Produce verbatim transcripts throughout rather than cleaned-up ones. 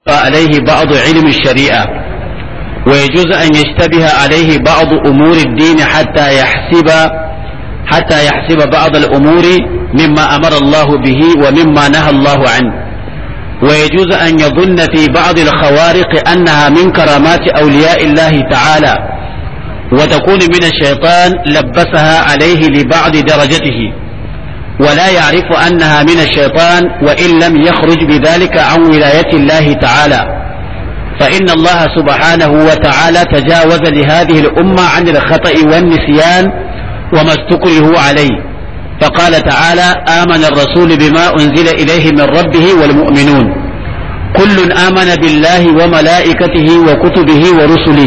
عليه بعض علم الشريعة، ويجوز أن يشتبه عليه بعض أمور الدين حتى يحسب حتى يحسب بعض الأمور مما أمر الله به ومما نهى الله عنه، ويجوز أن يظن في بعض الخوارق أنها من كرامات أولياء الله تعالى، وتكون من الشيطان لبسها عليه لبعض درجته، ولا يعرف أنها من الشيطان وإن لم يخرج بذلك عن ولاية الله تعالى، فإن الله سبحانه وتعالى تجاوز لهذه الأمة عن الخطأ والنسيان وما استكرهوا عليه، فقال تعالى: آمن الرسول بما أنزل إليه من ربه والمؤمنون كل آمن بالله وملائكته وكتبه ورسله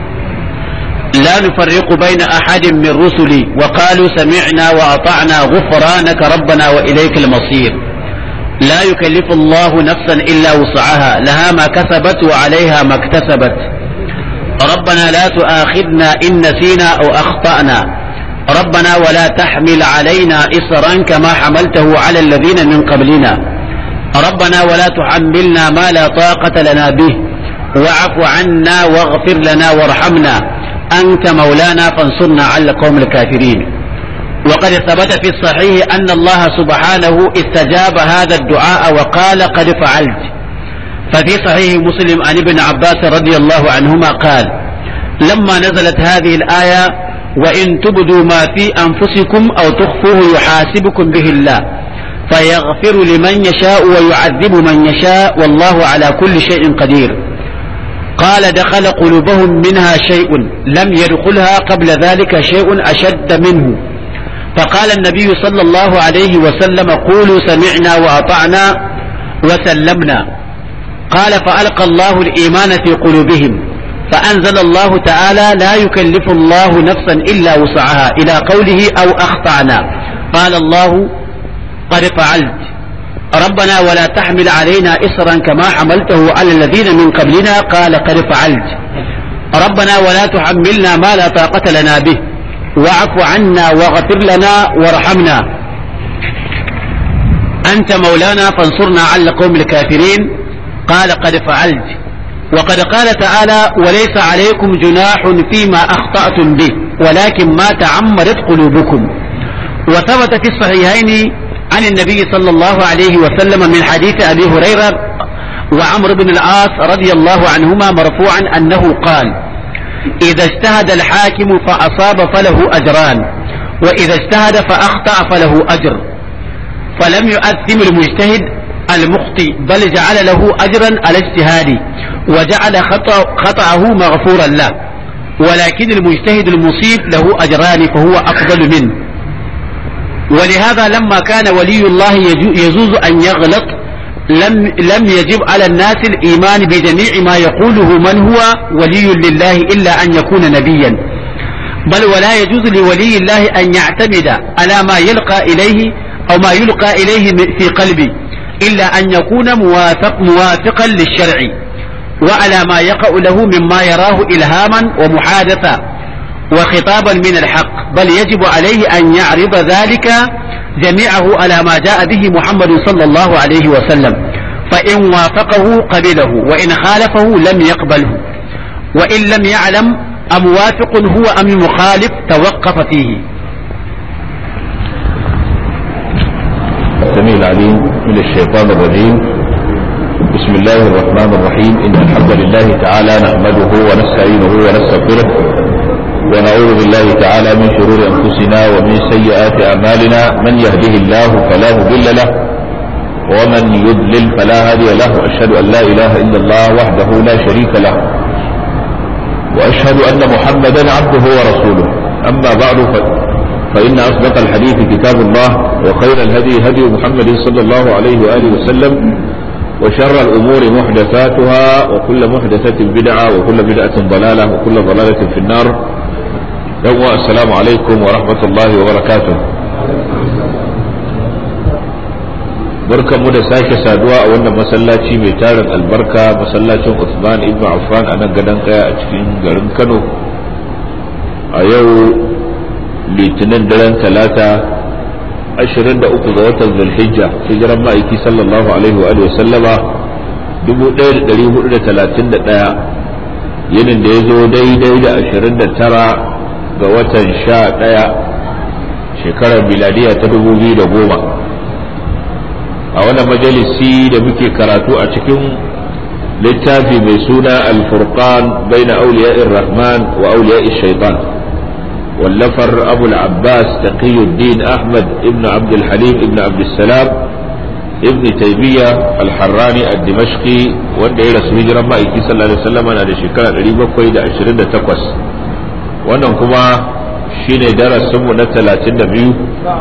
لا نفرق بين أحد من رسله وقالوا سمعنا وأطعنا غفرانك ربنا وإليك المصير. لا يكلف الله نفسا إلا وسعها، لها ما كسبت وعليها ما اكتسبت. ربنا لا تؤاخذنا إن نسينا أو أخطأنا، ربنا ولا تحمل علينا إصرا كما حملته على الذين من قبلنا، ربنا ولا تحملنا ما لا طاقة لنا به، واعف عنا واغفر لنا وارحمنا أنت مولانا فانصرنا على القوم الكافرين. وقد ثبت في الصحيح أن الله سبحانه استجاب هذا الدعاء وقال: قد فعلت. ففي صحيح مسلم عن ابن عباس رضي الله عنهما قال: لما نزلت هذه الآية: وإن تبدوا ما في أنفسكم أو تخفوه يحاسبكم به الله فيغفر لمن يشاء ويعذب من يشاء والله على كل شيء قدير، قال: دخل قلوبهم منها شيء لم يدخلها قبل ذلك شيء أشد منه، فقال النبي صلى الله عليه وسلم: قولوا سمعنا وأطعنا وسلمنا. قال: فألقى الله الإيمان في قلوبهم، فأنزل الله تعالى: لا يكلف الله نفسا إلا وسعها، إلى قوله: أو أخطأنا. قال الله: قد فعلت. ربنا ولا تحمل علينا إصرا كما حملته على الذين من قبلنا، قال: قد فعلت. ربنا ولا تحملنا ما لا طاقة لنا به، واعف عنا واغفر لنا وارحمنا أنت مولانا فانصرنا على القوم الكافرين، قال: قد فعلت. وقد قال تعالى: وليس عليكم جناح فيما أخطأتم به ولكن ما تعمدت قلوبكم. وثبت في الصحيحين عن النبي صلى الله عليه وسلم من حديث أبي هريرة وعمرو بن العاص رضي الله عنهما مرفوعا أنه قال: إذا اجتهد الحاكم فأصاب فله أجران، وإذا اجتهد فأخطأ فله أجر، فلم يؤثم المجتهد المخطئ بل جعل له أجرا على اجتهاده وجعل خطأه مغفورا له، ولكن المجتهد المصيب له أجران فهو أفضل منه. ولهذا لما كان ولي الله يجوز أن يغلط لم, لم يجب على الناس الإيمان بجميع ما يقوله من هو ولي لله إلا أن يكون نبيا، بل ولا يجوز لولي الله أن يعتمد على ما يلقى إليه أو ما يلقى إليه في قلبه إلا أن يكون موافق موافقا للشرع وعلى ما يقع له مما يراه إلهاما ومحادثة وخطابا من الحق، بل يجب عليه أن يعرض ذلك جميعه على ما جاء به محمد صلى الله عليه وسلم، فإن وافقه قبله وإن خالفه لم يقبله، وإن لم يعلم أموافق هو أم مخالف توقف فيه. السميع العليم من الشيطان الرجيم. بسم الله الرحمن الرحيم. إن الحمد لله تعالى نحمده ونستعينه ونستغفره ونعوذ بالله تعالى من شرور أنفسنا ومن سيئات أعمالنا، من يهده الله فلا مضل له ومن يضلل فلا هادي له، وأشهد أن لا إله إلا الله وحده لا شريك له، وأشهد أن محمدا عبده ورسوله. أما بعد فإن أصدق الحديث كتاب الله، وخير الهدي هدي محمد صلى الله عليه وآله وسلم، وشر الأمور محدثاتها، وكل محدثة بدعة، وكل بدعة ضلالة، وكل ضلالة في النار. يوم السلام عليكم ورحمة الله وبركاته. بركة مدى ساكة سادواء وانا مسلاتي ميتارن البركة مسلاتي عثمان ابن عفان أنا قدن قيا أتكين قرن كانوا أيو لتنين دلن ثلاثة ashirin da uku ga watan Zulhijja hijiran ma'aiki sallallahu alaihi wa alihi sallama dubu ɗaya da ɗari hudu da talatin da ɗaya, yinin da ya zo daidai da ashirin da tara ga watan sha ɗaya shekarar miladiya ta dubu biyu da goma. A wannan majalisi da muke karatu a cikin littafi mai suna al-furqan baina awliya'ir rahman wa awliya'ish shaitan, wallafar abul abbas taqiyuddin ahmad ibn abdul halim ibn abdul salam ibn taymiya al-harrani ad-dimashqi, wanda ya rasu hijiran ma'aiki sallallahu alaihi wasallam na da shekara ɗari bakwai da ashirin da takwas. Wannan kuma shine darasin mu na talatin da biyu,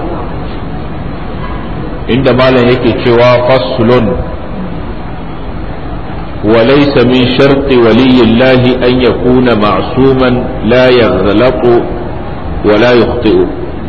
inda malam yake cewa faslun wa laysa min sharti waliyillahi an yakuna ma'suman la yaghlaqu wa la yukhti'u.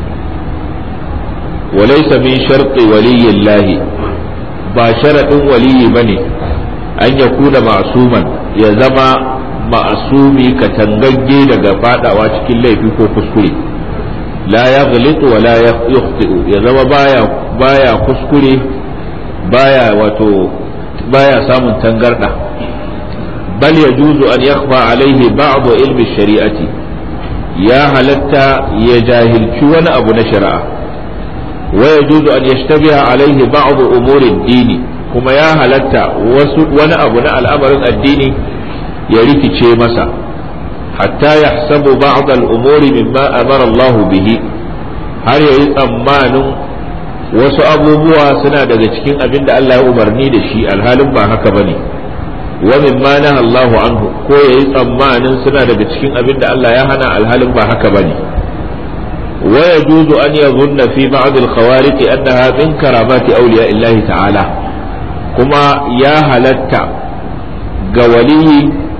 wa laysa min sharti waliyillahi, ba sharadin waliyi bane an yakuna ma'suman, ya zama ma'asumi katangagge daga fadawa cikin laifi ko kuskure. la yaghlitu wa la yukhti'u, ya zama baya baya kuskure, baya wato baya samun tangarda. bal yajuzu an yakhfa alaihi ba'd ilmi shari'ati, ya halatta ya jahilci wani abu na shari'a. wa yajuzu an yashtabiha alaihi ba'd umuri ad-dini, kuma ya halatta wasu wani abu na al'amarin addini ya rikice masa. hatta yahsabu ba'd al-umuri mimma amara Allah bihi, har yayi tsammanin wasu abubuwa suna daga cikin abin da Allah ya umarni da shi, alhalin ba haka bane. wa mimma naha Allah anhu, ko yayi tsammanin suna daga cikin abin da Allah ya hana, alhalin ba haka bane. wa yajuzu an yadhunna fi ba'd al-khawariq annaha min karamati awliya Allah ta'ala, kuma ya halatta ga waliyi,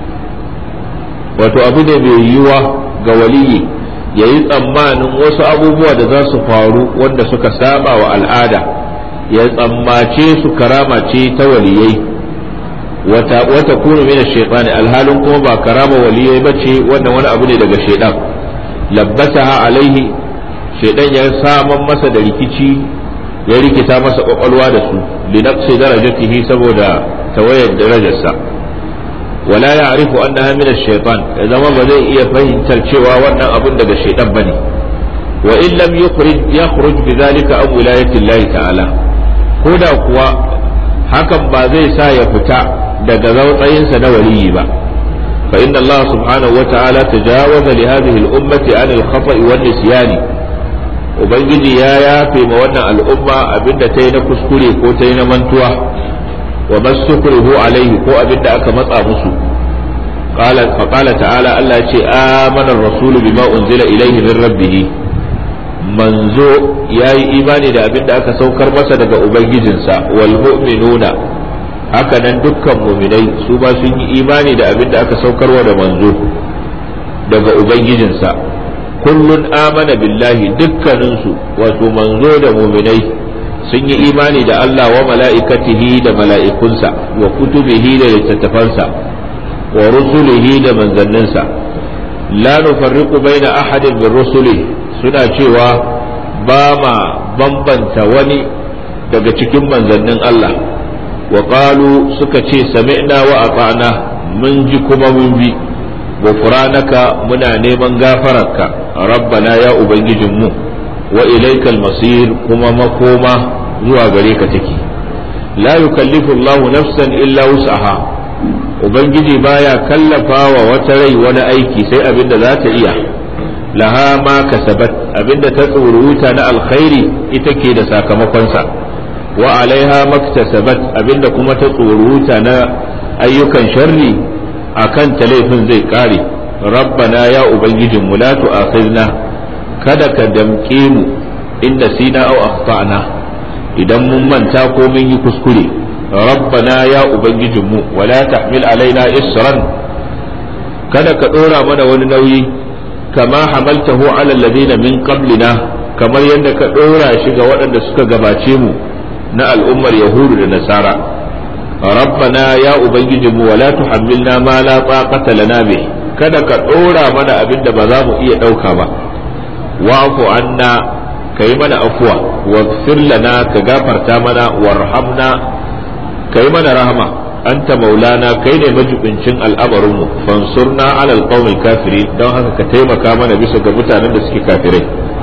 wato abu da bai yiwa ga waliyi ya yi tsammanin wasu abubuwa da za su faru wanda suka saba wa al'ada, ya tsammace su karama ce ta waliyai, wata kunu mina shaitani, alhalin kuma ba karama waliyai ba ce, wannan wani abu ne daga shaidan. labbasaha alaihi, shaidan ya saman masa da rikici, ya rikita masa kwakwalwa da su, linaqsi darajatihi, saboda tawayar darajarsa. wala ya'rifu annaha min ash-shaytan, ya zama ba zai iya fahimtar cewa wannan abun daga shaytan bane. wa in lam yukhrij yakhruj bidhalika an wilayati Allah ta'ala, koda kuwa hakan ba zai sa ya fita daga zautayinsa na waliyi ba. fa inna Allah subhanahu wa ta'ala tajawaza li hadhihi al-ummati an al-khata'i wan nisyan, ubangiji ya yafe ma wannan al'umma abinda ta yi na kuskure ko ta yi na mantuwa. wa masukrihu alaihi, ko abinda aka matsa musu. qala fa qala ta'ala, Allah ce amana ar-rasul bima unzila ilayhi min rabbih, manzo yayi imani da abinda aka saukar masa daga ubangijinsa. wal mu'minuna, haka nan dukkan mu'minai su ba sun yi imani da abinda aka saukarwa da manzo daga ubangijinsa. kullun amana billahi, dukkaninsu wato manzo da mu'minai sun yi imani da Allah wa mala'ikatihi da mala'ikunsa, wa kutubihi da littattafansa, wa rusulihi da manzanninsa. la nufarriqu baina ahadin min rusuli, suna cewa ba ma bambanta wani daga cikin manzannin Allah. wa qalu, suka ce sami'na wa ata'na, mun ji kuma mun bi. ghufranaka, muna neman gafararka, rabbana ya ubangijinmu, wa ilaikal masir, kuma makoma zuwa gare ka take. la yukallifu Allah nafsan illa wus'aha, ubangiji baya kallafa wa wata rai wani aiki sai abinda za ta iya. laha ma kasabat, abinda ta tsuruta na alkhairi ita ke da sakamakonsa. wa alaiha maktasabat, abinda kuma ta tsuruta na ayyukan sharri akan ta laifin zai kare. rabbana ya ubangijinmu, la tu'akhidna, kada ka damƙe mu, in nasina aw akhtana, idan mun manta ko mun yi kuskure. rabbana ya ubangijinmu, wala tahmil alaina isran, kada ka dora mana wani nauyi, kama hamaltahu ala alladhina min qablina, kamar yadda ka dora shi ga waɗanda suka gabace mu na al'ummar yahudu da nasara. rabbana ya ubangijinmu, wala tuhammilna ma la taqata lana bih, kada ka dora mana abin da ba za mu iya dauka ba. wa'fu anna, kai mana afwa, waghfir lana, ka gafarta mana, warhamna, kai mana rahama, anta maulana kai ne majibincin al'amarinmu fansurna ala alqawmil kafirin don haka ka taimaka mana bisa ga mutanen da suke kafirai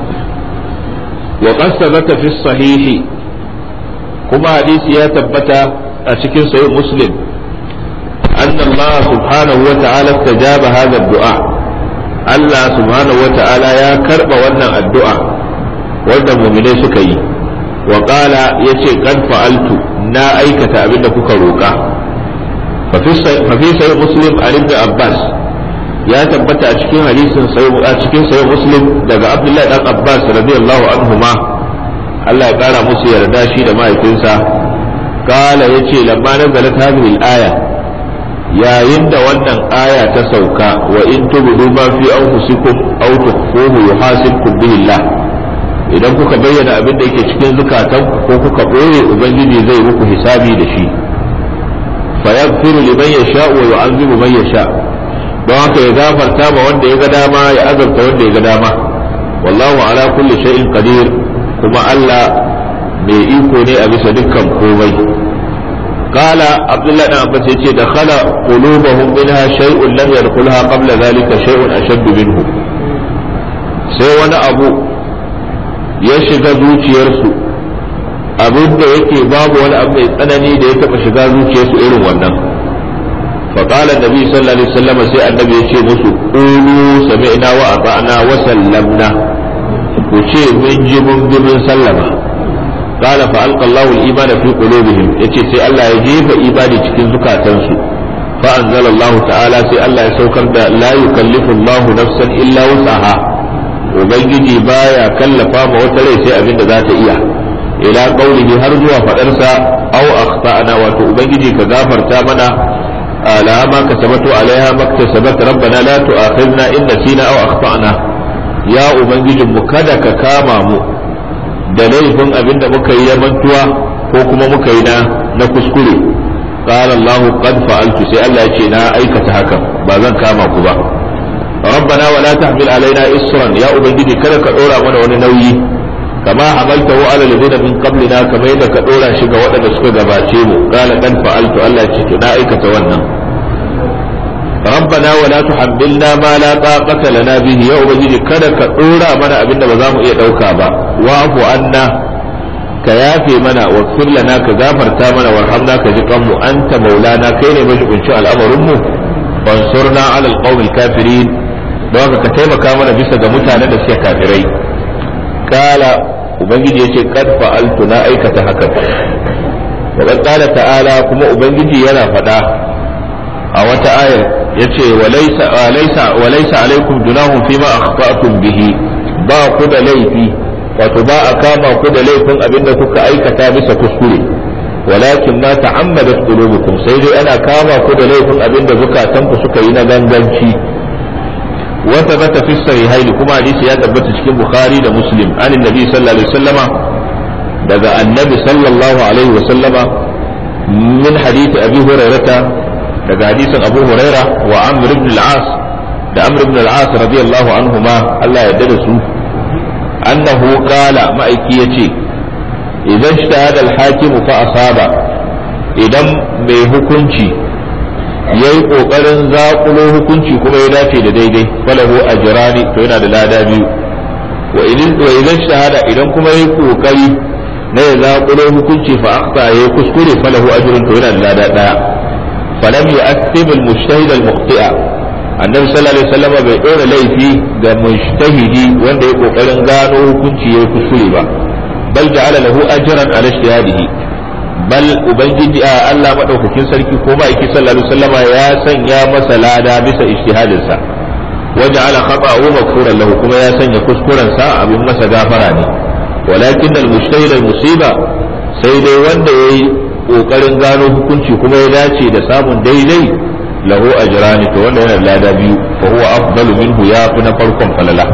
wa qad sabata fi sahihi kuma hadisi ya tabbata a cikin sahih muslim anna Allah subhanahu wa ta'ala istajaba hadha ad-du'a Allah subhanahu wa ta'ala ya karba wannan addu'a wanda mu'minai suka yi wa qala yace qad fa'altu na aikata abinda kuka roka fa fi sahih muslim an ibn abbas ya tabbata a cikin hadisin a cikin sahih muslim daga abdullahi dan abbas radiyallahu anhuma Allah ya kara musu yarda shi da mahaifinsa qala yace lamma nazalat hadhihi al-aya yayin da wannan aya ta sauka wa in tubdu ma fi anfusikum aw tukhfuhu yuhasibkum bihi Allah idan kuka bayyana abin da yake cikin zukatan ko kuka ɓoye ubangiji zai muku hisabi da shi fa yaghfiru liman yasha wa yu'adhibu man yasha don haka ya gafarta ma wanda ya ga dama ya azabta wanda ya ga dama wallahu ala kulli shay'in qadir kuma Allah mai iko ne a bisa dukkan komai qala abdullah dan abbas yace da khala qulubuhum minha shay'un lam yadkhulha qabla dhalika shay'un ashaddu minhu sai wani abu ya shiga zuciyarsu abin da yake babu wani abu mai tsanani da ya taba shiga zuciyarsu irin wannan faƙalar nabi sallallahu alaihi wasallam sai annabi ya ce musu qulu sami'na wa ata'na wa sallamna ku ce mun ji mun bi mun sallama qala fa alqa Allahu al-iman fi qulubihim yace sai Allah ya jefa imani cikin zukatansu fa anzala Allah ta'ala sai Allah ya saukar da la yukallifu Allahu nafsan illa wus'aha ubangiji baya kallafa ma wata rai sai abin da za ta iya ila qaulihi har zuwa fadarsa aw akhtana wato ubangiji ka gafarta mana ala ma kasabatu alaiha maktasabat rabbana la tu'akhidna in nasina aw akhtana ya ubangijin mu kada ka kama mu da laifin abin da muka yi mantuwa ko kuma muka yi na na kuskure qala Allah qad fa'altu sai Allah ya ce na aikata hakan ba zan kama ku ba ربنا ولا تحمل علينا إصرا يا أبنجي كذا كدورا من ونوي كما حملته على الذين من قبلنا كما إذا كدورا شقا وأنا سكا باتيمو قال قد فعلت ألا تنائك تونا ربنا ولا تحملنا ما لا طاقة لنا به يا أبنجي كذا كدورا من أبن بزام إيه دوكابا واعف عنا كيافي منا واغفر لنا كغافر تامنا وارحمنا كجقم أنت مولانا كين مجب إن شاء الأمر أمه وانصرنا على القوم الكافرين don haka ka taimaka mana bisa ga mutanen da suke kafirai kala ubangiji yace kad fa'altu na aikata hakan wa qala ta'ala kuma ubangiji yana faɗa a wata ayar yace walaysa walaysa walaysa alaikum junahun fima akhta'tum bihi ba ku da laifi wato ba a kama ku da laifin abinda kuka aikata bisa kuskure walakin ma ta'ammadat qulubukum sai dai ana kama ku da laifin abinda zukatanku suka yi na ganganci وثبت في الصحيحين كما حديث يا ثبت في البخاري ومسلم عن النبي صلى الله عليه وسلم daga annabi sallallahu alaihi wa sallama min hadith abi hurairata daga hadisin abu huraira wa amr ibn al-as da amr ibn al-as radiyallahu anhuma Allah ya yarda da su annahu qala ma'aiki yace idan ijtahada al-hakim fa asaba idan mai hukunci yayi kokarin zakulo hukunci kuma ya dace da daidai falahu ajrani to yana da lada biyu wa idan wa idan shahada idan kuma yayi kokari na ya zakulo hukunci fa aqta yayi kuskure falahu ajrun to yana da lada daya falam yu'athib al-mujtahid al-mukhti'a annabi sallallahu alaihi wasallam bai dora laifi ga mujtahidi wanda ya kokarin gano hukunci yayi kuskure ba bal ja'ala lahu ajran ala ijtihadihi bal ubangiji a Allah madaukakin sarki ko ba yake sallallahu alaihi wasallama ya sanya masa lada bisa ijtihadin sa waje ala khata'u maghfuran lahu kuma ya sanya kuskuren sa abin masa gafara ne walakin al mujtahid al musiba sai dai wanda yayi kokarin gano hukunci kuma ya dace da samun daidai lahu ajrani to wanda yana lada biyu fa huwa afdalu minhu ya fi na farkon falala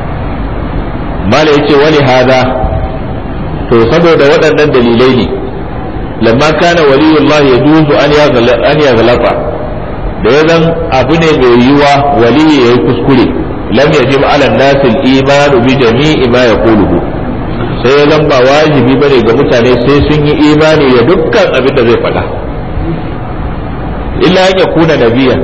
mala yace wani hada to saboda waɗannan dalilai ne lamma kana waliyullah yajuzu an yaghla an yaghlata da yazan abu ne mai yiwa waliyi yayi kuskure lam yajib ala an-nas al-iman bi jami'i ma yaquluhu sai yazan ba wajibi bane ga mutane sai sun yi imani da dukkan abin da zai faɗa illa an yakuna nabiyyan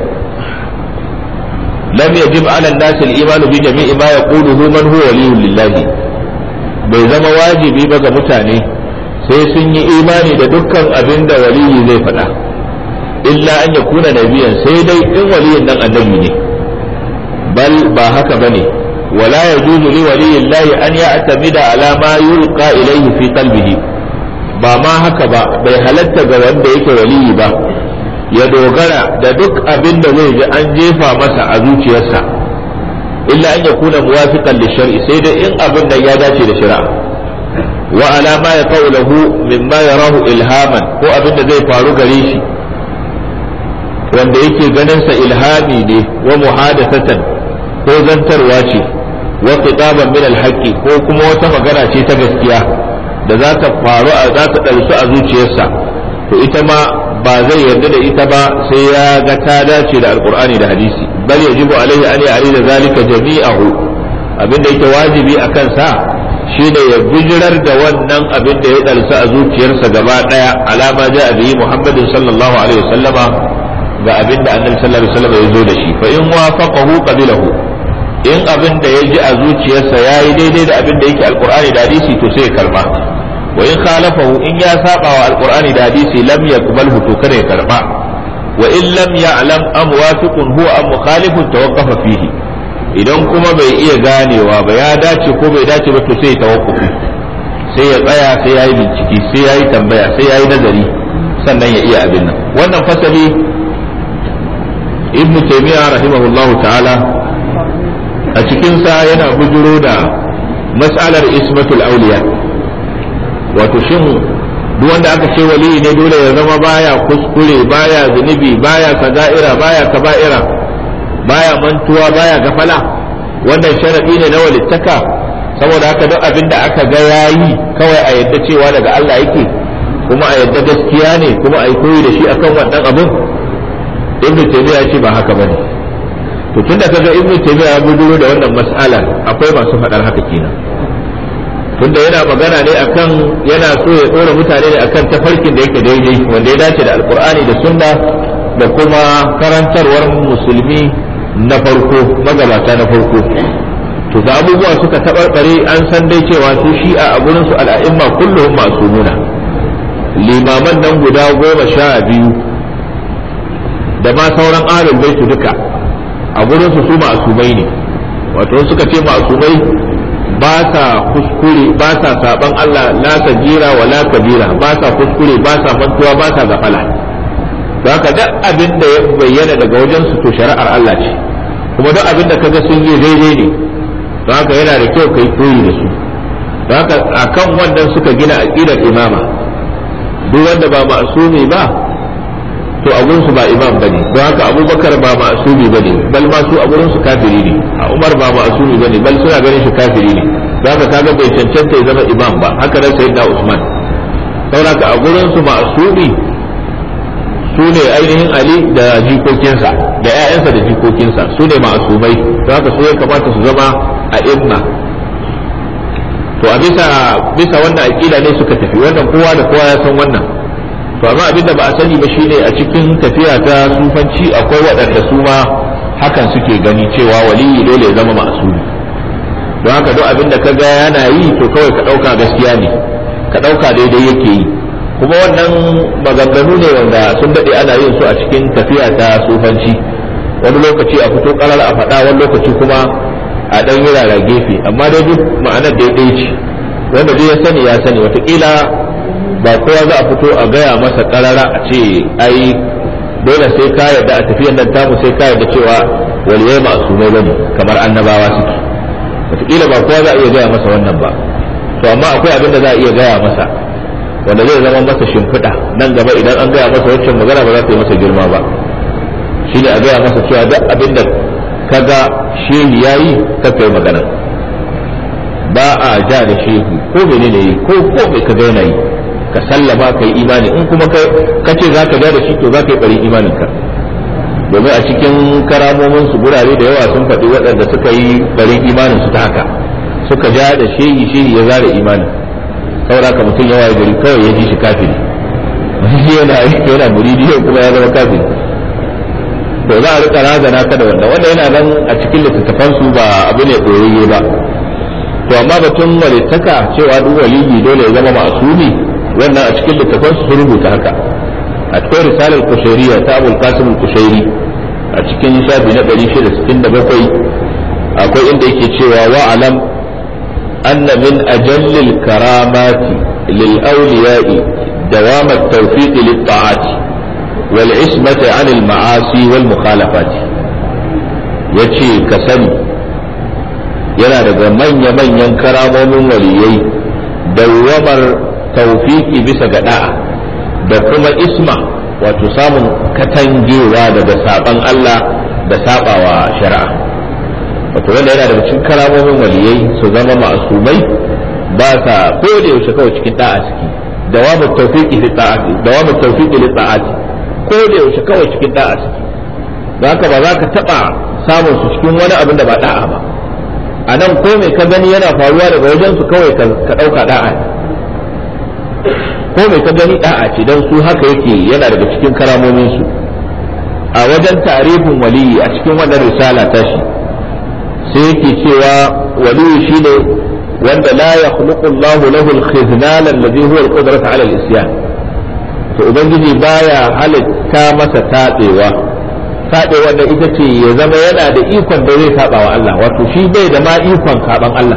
lam yajib ala an-nas al-iman bi jami'i ma yaquluhu man huwa waliyyun lillahi bai zama wajibi ba ga mutane sai sun yi imani da dukkan abin da waliyi zai faɗa illa an yakuna nabiyyan sai dai in waliyin nan annabi ne bal ba haka bane wala yajuzu li waliyyillahi an ya'tamida ala ma yulqa ilayhi fi qalbihi ba ma haka ba bai halatta ga wanda yake waliyi ba ya dogara da duk abin da zai ji an jefa masa a zuciyarsa illa an yakuna muwafiqan lishari'i sai dai in abin da ya dace da shari'a wa ala ma yaqulu mimma yarahu ilhaman ko abin da zai faru gare shi wanda yake ganin sa ilhami ne wa muhadathatan ko zantarwa ce wa khitaban min alhaqi ko kuma wata magana ce ta gaskiya da za ta faru a za ta ɗarsu a zuciyarsa to ita ma ba zai yarda da ita ba sai ya ga ta dace da alqur'ani da hadisi bal yajibu alaihi an ya'rida zalika jami'ahu abinda yake wajibi akan sa shine ya bijirar da wannan abin da ya ɗarsu a zuciyarsa gaba daya alama ja'a bihi muhammadin sallallahu alaihi wasallama ga abin da annabi sallallahu alaihi wasallam ya zo da shi fa in wafaqahu qabilahu in abin da ya ji a zuciyarsa yayi daidai da abin da yake alqur'ani da hadisi to sai ya karba wa in khalafahu in ya saba wa alqur'ani da hadisi lam yaqbalhu to kada ya karba wa in lam ya'lam am wafiqun huwa am mukhalifun tawaqqafa fihi idan kuma bai iya ganewa ba ya dace ko bai dace ba to sai ya tawaqqufi sai ya tsaya sai yayi bincike sai yayi tambaya sai yayi nazari sannan ya iya abin nan wannan fasali ibn taymiyyah rahimahullahu ta'ala a cikin sa yana bujuro da mas'alar ismatul awliya wato shin duk wanda aka ce wali ne dole ya zama baya kuskure baya zunubi baya kaza'ira baya kaba'ira baya mantuwa baya gafala wannan sharadi ne na walittaka saboda haka duk abin da aka ga yayi kawai a yadda cewa daga Allah yake kuma a yadda gaskiya ne kuma a yi koyi da shi akan wannan abin ibnu taymiya ya ce ba haka bane to tunda kaga ibnu taymiya ya buduro da wannan mas'ala akwai masu fadar haka kenan tunda yana magana ne akan yana so ya tsora mutane ne akan tafarkin da yake daidai wanda ya dace da alqur'ani da sunna da kuma karantarwar musulmi na farko magabata na farko to ga abubuwa suka tabarbare an san dai cewa su shi'a a gurin su al'a'imma kulluhum ma'sumuna limaman nan guda goma sha biyu da ma sauran ahlul baitu duka a gurin su su ma'sumai ne wato suka ce ma'sumai ba sa kuskure ba sa saban Allah la sajira wa la kabira ba sa kuskure ba sa mantuwa ba sa gafala don haka duk abin da ya bayyana daga wajen su to shari'ar Allah ce kuma duk abin da kaga sun yi daidai ne don haka yana da kyau kai koyi da su don haka akan wannan suka gina aqidar imama duk wanda ba ma'sumi ba to a gurin su ba imam bane don haka abubakar ba ma'sumi bane bal ma su a gurin su kafiri ne a umar ba ma'sumi bane bal suna ganin shi kafiri ne don haka kaga bai cancanta ya zama imam ba haka nan sayyidina usman saboda a gurin su ma'sumi su ne ainihin ali da jikokinsa da ƴaƴansa da jikokinsa su ne ma'sumai don haka su ya kamata su zama a imma to a bisa bisa wannan aqida ne suka tafi wannan kowa da kowa ya san wannan to amma abin da ba a sani ba shine a cikin tafiya ta sufanci akwai waɗanda su ma hakan suke gani cewa waliyi dole ya zama ma'asumi don haka duk abin da ka ga yana yi to kawai ka ɗauka gaskiya ne ka ɗauka daidai yake yi kuma wannan maganganu ne wanda sun daɗe ana yin su a cikin tafiya ta sufanci wani lokaci a fito ƙarar a faɗa wani lokaci kuma a ɗan yi rara gefe amma dai duk ma'anar daidai ce wanda duk ya sani ya sani watakila ba kowa za a fito a gaya masa karara a ce ai dole sai ka yarda a tafiyar nan tamu sai ka yarda cewa waliyai ma'asumai bane kamar annabawa suke wataƙila ba kowa za a iya gaya masa wannan ba to amma akwai abin da za a iya gaya masa wanda zai zama masa shimfiɗa nan gaba idan an gaya masa wancan magana ba za ta yi masa girma ba shi ne a gaya masa cewa duk abin da kaga shehi yayi kaka yi magana ba a ja da shehu ko menene yi ko ko bai ka gaina yi ka sallama ka yi imani in kuma ka ce za ka ja da shi to za ka yi ɓari imaninka domin a cikin karamomin su gurare da yawa sun faɗi waɗanda suka yi ɓarin imanin su ta haka suka ja da shehi shehi ya zara imanin saboda ka mutum yawa ya gari kawai ya ji shi kafiri shi yana yana muridi yau kuma ya zama kafiri to za a rika razana ka da wannan wanda yana nan a cikin littattafan su ba abu ne koyayye ba. To amma batun walittaka cewa duk waliyi dole ya zama ma'asumi wannan a cikin littattafan su rubuta haka. A cikin risalar kushairiya ta Abul Qasim al-Kushairi a cikin shafi na ɗari shida sittin da bakwai akwai inda yake cewa wa alam anna min ajallil karamati lil awliya'i dawam at-tawfiq lit ta'ati wal ismati 'anil ma'asi wal mukhalafati. yace ka sani yana daga manya manyan karamomin waliyai dawamar tawfiqi bisa ga da'a da kuma isma wato samun katangewa daga saban Allah da sabawa shari'a. wato wanda yana daga cikin karamomin waliyai su zama ma'asumai ba sa ko da yaushe kawai cikin da'a suke dawamu tawfiqi fi ta'ati dawamu tawfiqi li ta'ati ko da yaushe kawai cikin da'a suke haka ba za ka taba samun su cikin wani abin da ba da'a ba. a nan ko mai ka gani yana faruwa daga wajen su kawai ka dauka da'a ko mai ka gani da'a ce dan su haka yake yana daga cikin karamomin su. a wajen ta'rifin waliyi a cikin wannan risala ta shi sai yake cewa waliyi shine wanda la yakhluqu Allahu lahu al-khizlan alladhi huwa al-qudratu 'ala al-isyan. to ubangiji baya halitta masa tabewa tabewa da ita ce ya zama yana da ikon da zai saba wa Allah wato shi bai da ma ikon kaban Allah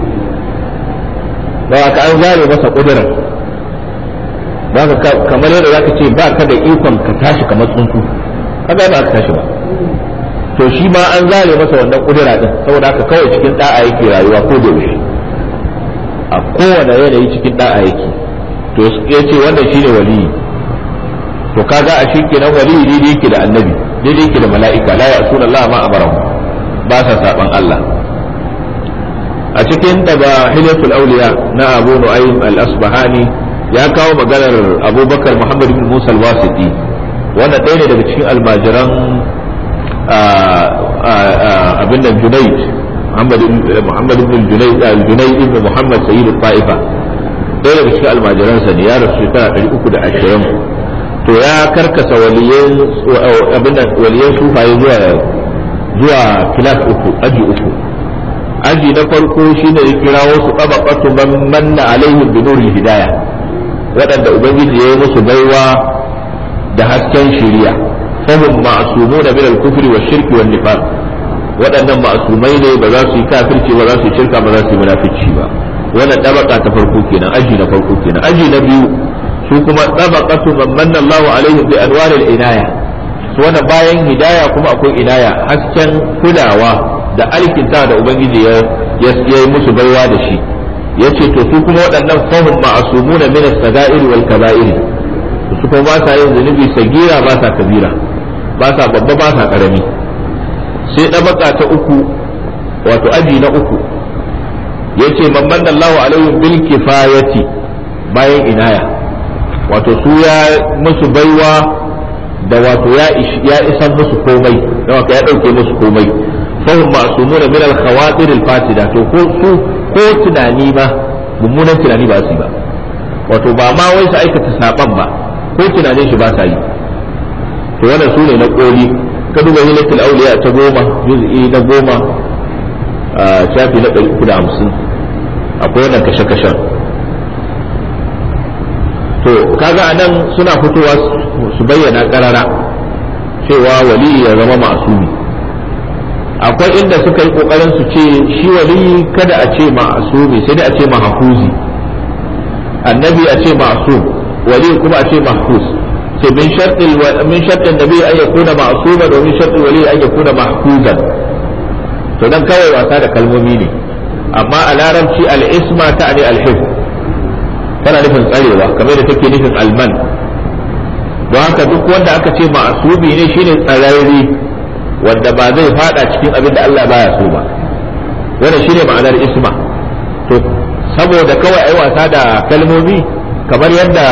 ba ka an zare masa kudurar ba ka kamar yadda zaka ce ba ka da ikon ka tashi kamar tsuntsu kaga ba ka tashi ba to shi ma an zare masa wannan kudura din saboda haka kawai cikin da'a yake rayuwa ko da yaushe a kowane yanayi cikin da'a yake. to yace wannan shine waliyi. to kaga a shi kenan waliyi daidai yake da annabi daidai yake da mala'ika la ya'suna Allah ma amarahu ba sa saban Allah. a cikin tabahilatul awliya na Abu Nu'aym al-Asbahani ya kawo maganar Abubakar Muhammad ibn Musa al-Wasiti wanda ɗaya ne daga cikin almajiran abin da Junayd Muhammad ibn Junayd al-Junayd ibn Muhammad sayyid al-Ta'ifa ɗaya daga cikin almajiransa ne ya rasu shekara ɗari uku da ashirin. to ya karkasa waliyan abin da waliyan sufaye zuwa zuwa kilas uku aji uku. aji na farko shine ya kirawo su tabaqatu man manna alaihim bi nuril hidayah waɗanda ubangiji ya yi musu baiwa da hasken shiriya. fahum ma'sumuna min al-kufri wash-shirki wan-nifaq waɗannan ma'sumai ne ba za su yi kafirci ba za su yi shirka ba za su yi munafici ba. wannan tabaka ta farko kenan aji na farko kenan. aji na biyu su kuma tabaqatu man manna Allahu alaihim bi anwaril inaya su wannan bayan hidaya kuma akwai inaya hasken kulawa da alkinta da ubangiji ya yi musu baiwa da shi. yace to su kuma waɗannan fahum ma'sumuna min as-saga'ir wal kaba'ir su kuma ba sa yin zunubi sagira ba sa kabira ba sa babba ba sa karami. sai dabaka ta uku wato aji na uku yace man manna Allahu alaihim bil kifayati bayan inaya wato su ya musu baiwa da wato ya ya isan musu komai da ya dauke musu komai. fahum ma'sumuna min al-khawatir al-fasida to ko su ko tunani ba mummunan tunani ba su ba wato ba ma wai su aikata saban ba ko tunanin shi ba sa yi. to wannan sune na koli ka duba hilatul awliya ta goma juz'i na goma a shafi na ɗari uku da hamsin akwai wannan kashe-kashen. to kaga anan suna fitowa su bayyana karara cewa wali ya zama ma'asumi. akwai inda suka yi kokarin su ce shi wali kada a ce ma'asumi sai dai a ce mahfuzi. annabi a ce ma'sum wali kuma a ce mahfuz. sai min shartil min shartil nabi an yakuna ma'suman wa min shartil wali an yakuna mahfuzan. to dan kawai wasa da kalmomi ne amma a larabci al-isma ta'ni al-hifz tana nufin tsarewa kamar da take nufin alman. don haka duk wanda aka ce ma'asumi ne shine tsararre wanda ba zai fada cikin abin da Allah baya so ba. wannan shine ma'anar isma. to saboda kawai ai wasa da kalmomi kamar yadda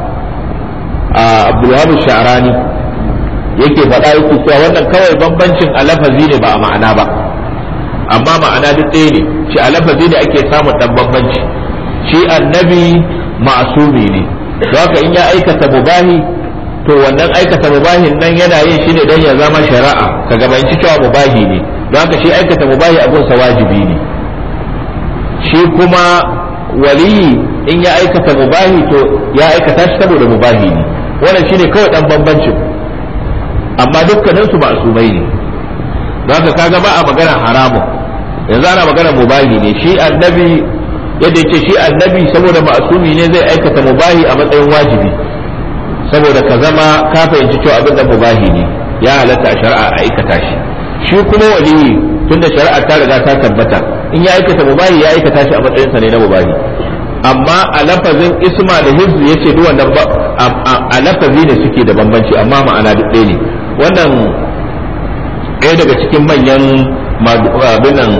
Abdul Wahab Sha'rani yake faɗa yake cewa wannan kawai bambancin a lafazi ne ba a ma'ana ba amma ma'ana duk ɗaya ne. shi a lafazi ne ake samun dan bambanci. shi annabi ma'asumi ne don haka in ya aikata mubahi to to wannan aikata mubahin nan yana yin shi ne don ya zama shari'a ka gabanci cewa mubahi ne, don haka shi aikata mubahi abunsa wajibi ne. Shi kuma waliyi in ya aikata mubahi to ya aikata shi saboda mubahi ne, wannan shine kawai dan bambancin, amma dukkanin su ma'sumai ne. Don haka kaga ba a magana haramun, yanzu ana magana mubahi ne. Shi annabi yadda yace shi annabi saboda ma'sumi ne zai aikata mubahi a matsayin wajibi, saboda ka zama ka fahimci cewa abin da mubahi ne ya halatta a shari'a a aikata shi. Shi kuma waliyi tunda shari'a ta riga ta tabbata in ya aikata mubahi ya aikata shi a matsayinsa ne na mubahi, amma a lafazin isma da hizbi yace duk wannan a lafazi ne suke da bambanci amma ma'ana duk ɗaya ne. Wannan ɗaya daga cikin manyan abinan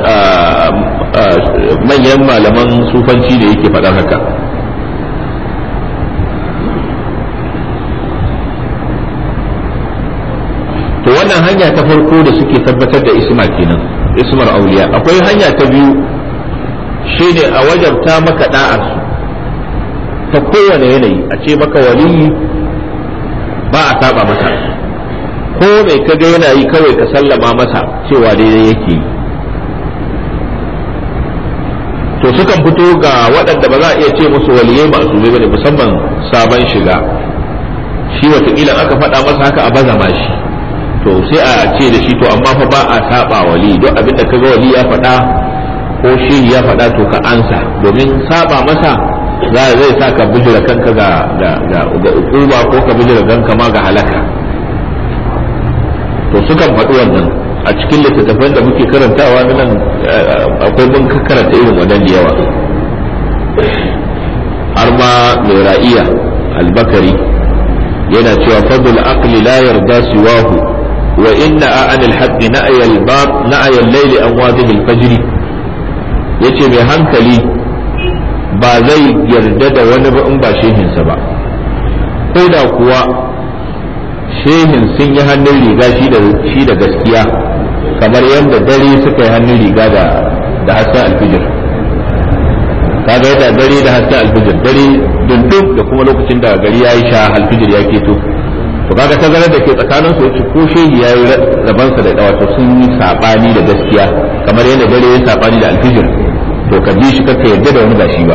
manyan malaman sufanci da yake faɗan haka. To wannan hanya ta farko da suke tabbatar da isma kenan, ismar auliya. Akwai hanya ta biyu shine a wajabta maka da'ar su ta kowane yanayi, a ce maka waliyi ba a saba masa, ko mai kaga yana yi kawai ka sallama masa cewa daidai yake yi. To sukan fito ga waɗanda ba za a iya ce musu waliyai ma'asumai bane, musamman sabon shiga, shi wataƙila aka faɗa masa haka a baza mashi, to sai a ce da shi to amma fa ba a saba wali, don abin da kaga wali ya faɗa ko shi ya faɗa to ka ansa, domin saba masa za zai sa ka bijira kanka ga ga ga ukuba ko ka bijira kanka ma ga halaka. To sukan faɗi wannan a cikin littattafan da muke karantawa nan, akwai mun karanta irin wannan da yawa. Har ma mai ra'iya albakari yana cewa fadul aqli la yarda siwahu wa inna an al-haqqi na'ya al-bab na'ya al-layli an wadhihi al-fajr. Yace mai hankali ba zai yarda da wani ba in ba shehinsa ba, ko da kuwa shehin sun yi hannun riga shi da gaskiya, kamar yadda dare suka yi hannun riga da hasken alfijir. kaga yadda dare da hasken alfijir, dare dundun da kuma lokacin da gari ya yi sha alfijir ya keto, to kaga tazarar da ke tsakanin su yace ko shehi ya yi rabansa da wato sun yi sabani da gaskiya kamar yadda dare ya sabani da alfijir, to ka bi shi kakka yarda da wani ba shi ba.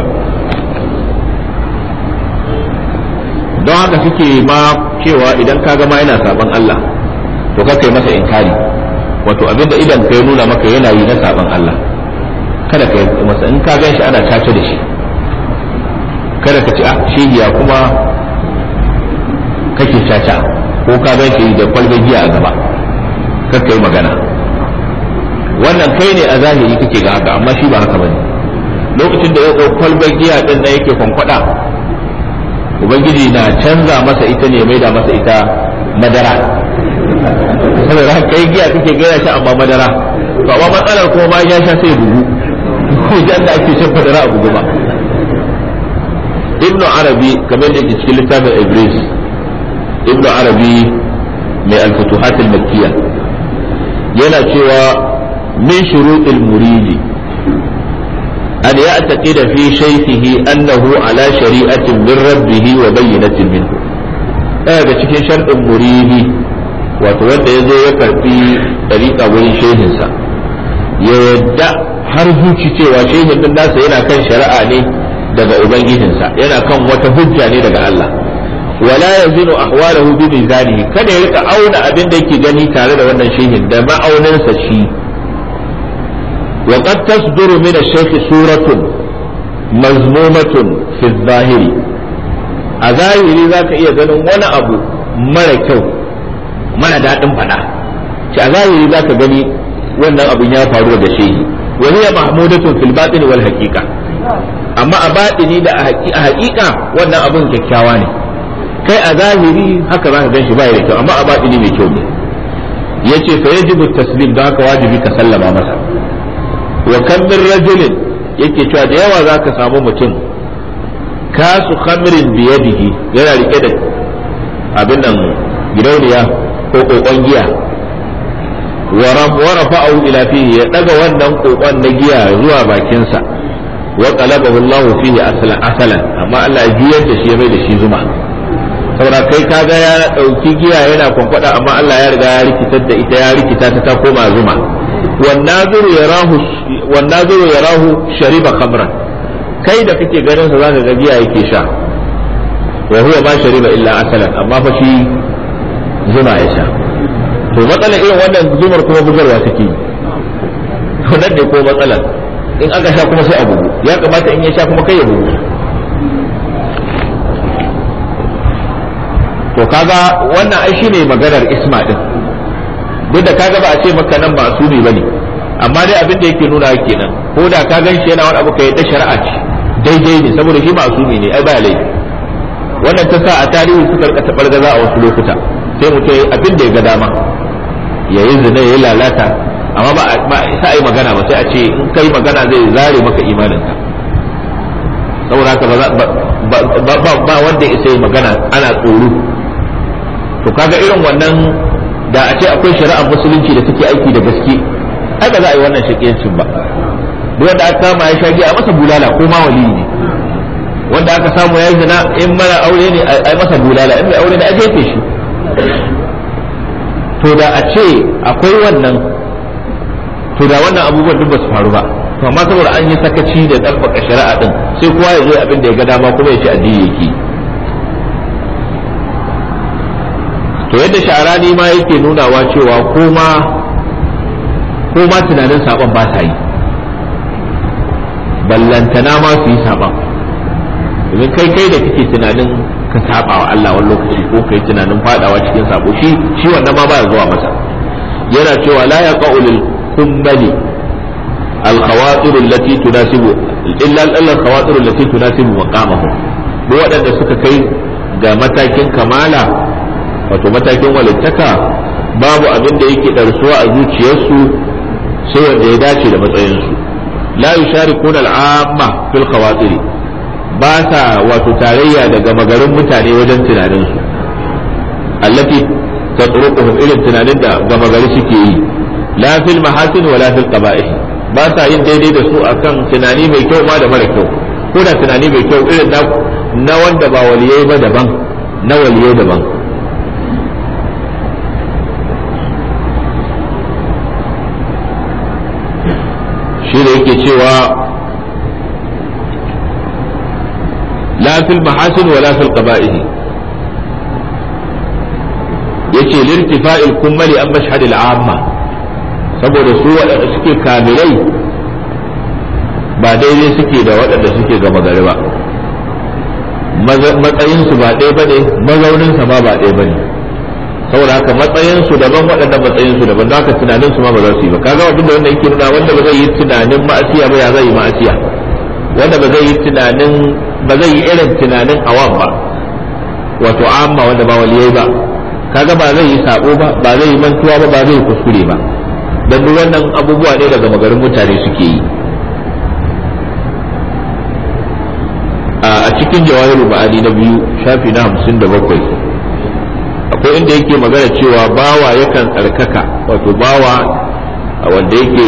don haka suke ma cewa idan ka ga ma yana saban Allah to kakkai masa inkari, wato abinda idan ka nuna maka yana yi na saban Allah kada ka yi masa, in ka gan shi ana cace da shi kada ka ci a shehiya kuma kake caca, ko ka gan shi da kwalbar giya a gaba kakka yi magana. wannan kai ne a zahiri kake ga haka, amma shi ba haka bane. lokacin da ya ɗau kwalbar giya din nan yake kwankwada, ubangiji na canza masa ita ne mai da masa ita madara, saboda haka kai giya kake gaya shi amma madara, to amma matsalar kuma ma ya sha sai bugu ko jan da ake shan madara a bugu ba. ibnu arabi kamar da yake cikin littafin ibris, ibnu arabi mai al-futuhat al-makkiyya yana cewa min shurutil muridi أن يعتقد في شيخه أنه على شريعة من ربه وبينة منه. هذا cikin sharɗin muridi, wato wanda ya zo ya karɓi ɗariƙa wurin shehinsa, ya yadda har zuci cewa shehin din nasa yana kan shari'a ne daga ubangijinsa, yana kan wata hujja ne daga Allah. wala yazinu ahwalahu bi mizanihi, kada ya rika auna abin da yake gani tare da wannan shehin da ma'auninsa shi. وقد تصدر من الشيخ سورة مذمومة في الظاهر. أظاهري ذاك إيه ذنو ولا أبو ملكو ملا دادم فدا أظاهري ذاك غني وانا أبو نيافا رود شيء، وهي محمودة في الباطن والحقيقة. أما أباطني دا حقيقة وانا أبو كيكاواني كي أظاهري هكذا غنش بايري كو، أما أباطني ميكو yace fa yajibu taslim, da haka wajibi ka sallama masa. wa kan min rajulin yake cewa da yawa zaka samu mutum kasu khamrin biyadihi, yana rike da abin nan gidauniya ko kokon giya, wa rafa'u ila fihi, ya daga wannan kokon na giya zuwa bakinsa, wa qalabahu Allahu fihi asalan asalan, amma Allah ya juyar da shi ya mai da shi zuma. saboda kai kaga ya dauki giya yana kwankwada amma Allah ya riga ya rikitar da ita ya rikita ta ta koma zuma wannazuru yarahu wannazuru yarahu shariba khamran kai da kake ganin sa zaka ga giya yake sha wa huwa ma shariba illa asalan amma fa shi zuma ya sha to matsalar irin wannan zumar kuma bugarwa take to nan ne ko matsalar in aka sha kuma sai a bugu ya kamata in ya sha kuma kai ya bugu to kaga wannan ai shine maganar isma din duk da kaga ba a ce maka nan ba su ne bane amma dai abin da yake nuna kenan ko da ka gan shi yana wani abu kai da shari'a ce daidai ne saboda shi masumi ne ai ba laifi wannan ta sa a tarihi suka rika tabar gaza a wasu lokuta sai mutum abin da ya ga dama yayi zina yayi lalata amma ba ba sai ai magana ba sai a ce in kai magana zai zare maka imaninka saboda haka ba ba ba wanda ya sai magana ana tsoro to kaga irin wannan da a ce akwai shari'ar musulunci da take aiki da gaske ai ba za a yi wannan shakiyancin ba duk wanda aka kama ya shagi a masa bulala ko ma wali ne wanda aka samu ya zina in mara aure ne a masa bulala in mai aure ne a jefe shi to da a ce akwai wannan to da wannan abubuwan duk ba su faru ba to amma saboda an yi sakaci da ɗabbaka shari'a din sai kowa ya zo abin da ya ga dama kuma ya ce addini yake to yadda sha'arani ma yake nunawa cewa ko ma ko ma tunanin saban ba sa yi ballantana ma su yi saban domin kai kai da kake tunanin ka saba wa Allah wani lokaci ko kai tunanin fadawa cikin sabo shi shi wannan ma ba ya zuwa masa yana cewa la yaqa'u lil kumbali al khawatir allati tunasibu illa al khawatir allati tunasibu maqamahu duk waɗanda suka kai ga matakin kamala wato matakin walittaka babu abin da yake darsuwa a zuciyarsu sai wanda ya dace da matsayinsu la yusharikuna al'amma fil khawatir ba sa wato tarayya daga magarin mutane wajen tunaninsu allati tatruquhum irin tunanin da gama gari suke yi la fil mahasin wala fil qaba'ih ba sa yin daidai da su akan tunani mai kyau ma da mara kyau ko da tunani mai kyau irin na wanda ba waliyai ba daban na waliyai daban shi da yake cewa la fil mahasin wala fil qaba'ih yace lirtifa'il kummali an mashhadil amma saboda su waɗanda suke kamilai ba daidai suke da waɗanda suke gama gari ba matsayinsu ba ɗaya bane mazauninsa ma ba ɗaya bane saboda haka matsayinsu daban waɗanda matsayinsu daban don haka tunaninsu ma ba za su yi ba kaga abinda wanda yake nuna wanda ba zai yi tunanin ma'asiya ba ya zai yi ma'asiya wanda ba zai yi tunanin ba zai yi irin tunanin awam ba wato amma wanda ba waliyai ba kaga ba zai yi sabo ba ba zai yi mantuwa ba ba zai yi kuskure ba dan duk wannan abubuwa ne daga magarin mutane suke yi a cikin jawahirul ma'ani na biyu shafi na hamsin da bakwai akwai inda yake magana cewa bawa yakan tsarkaka wato bawa wanda yake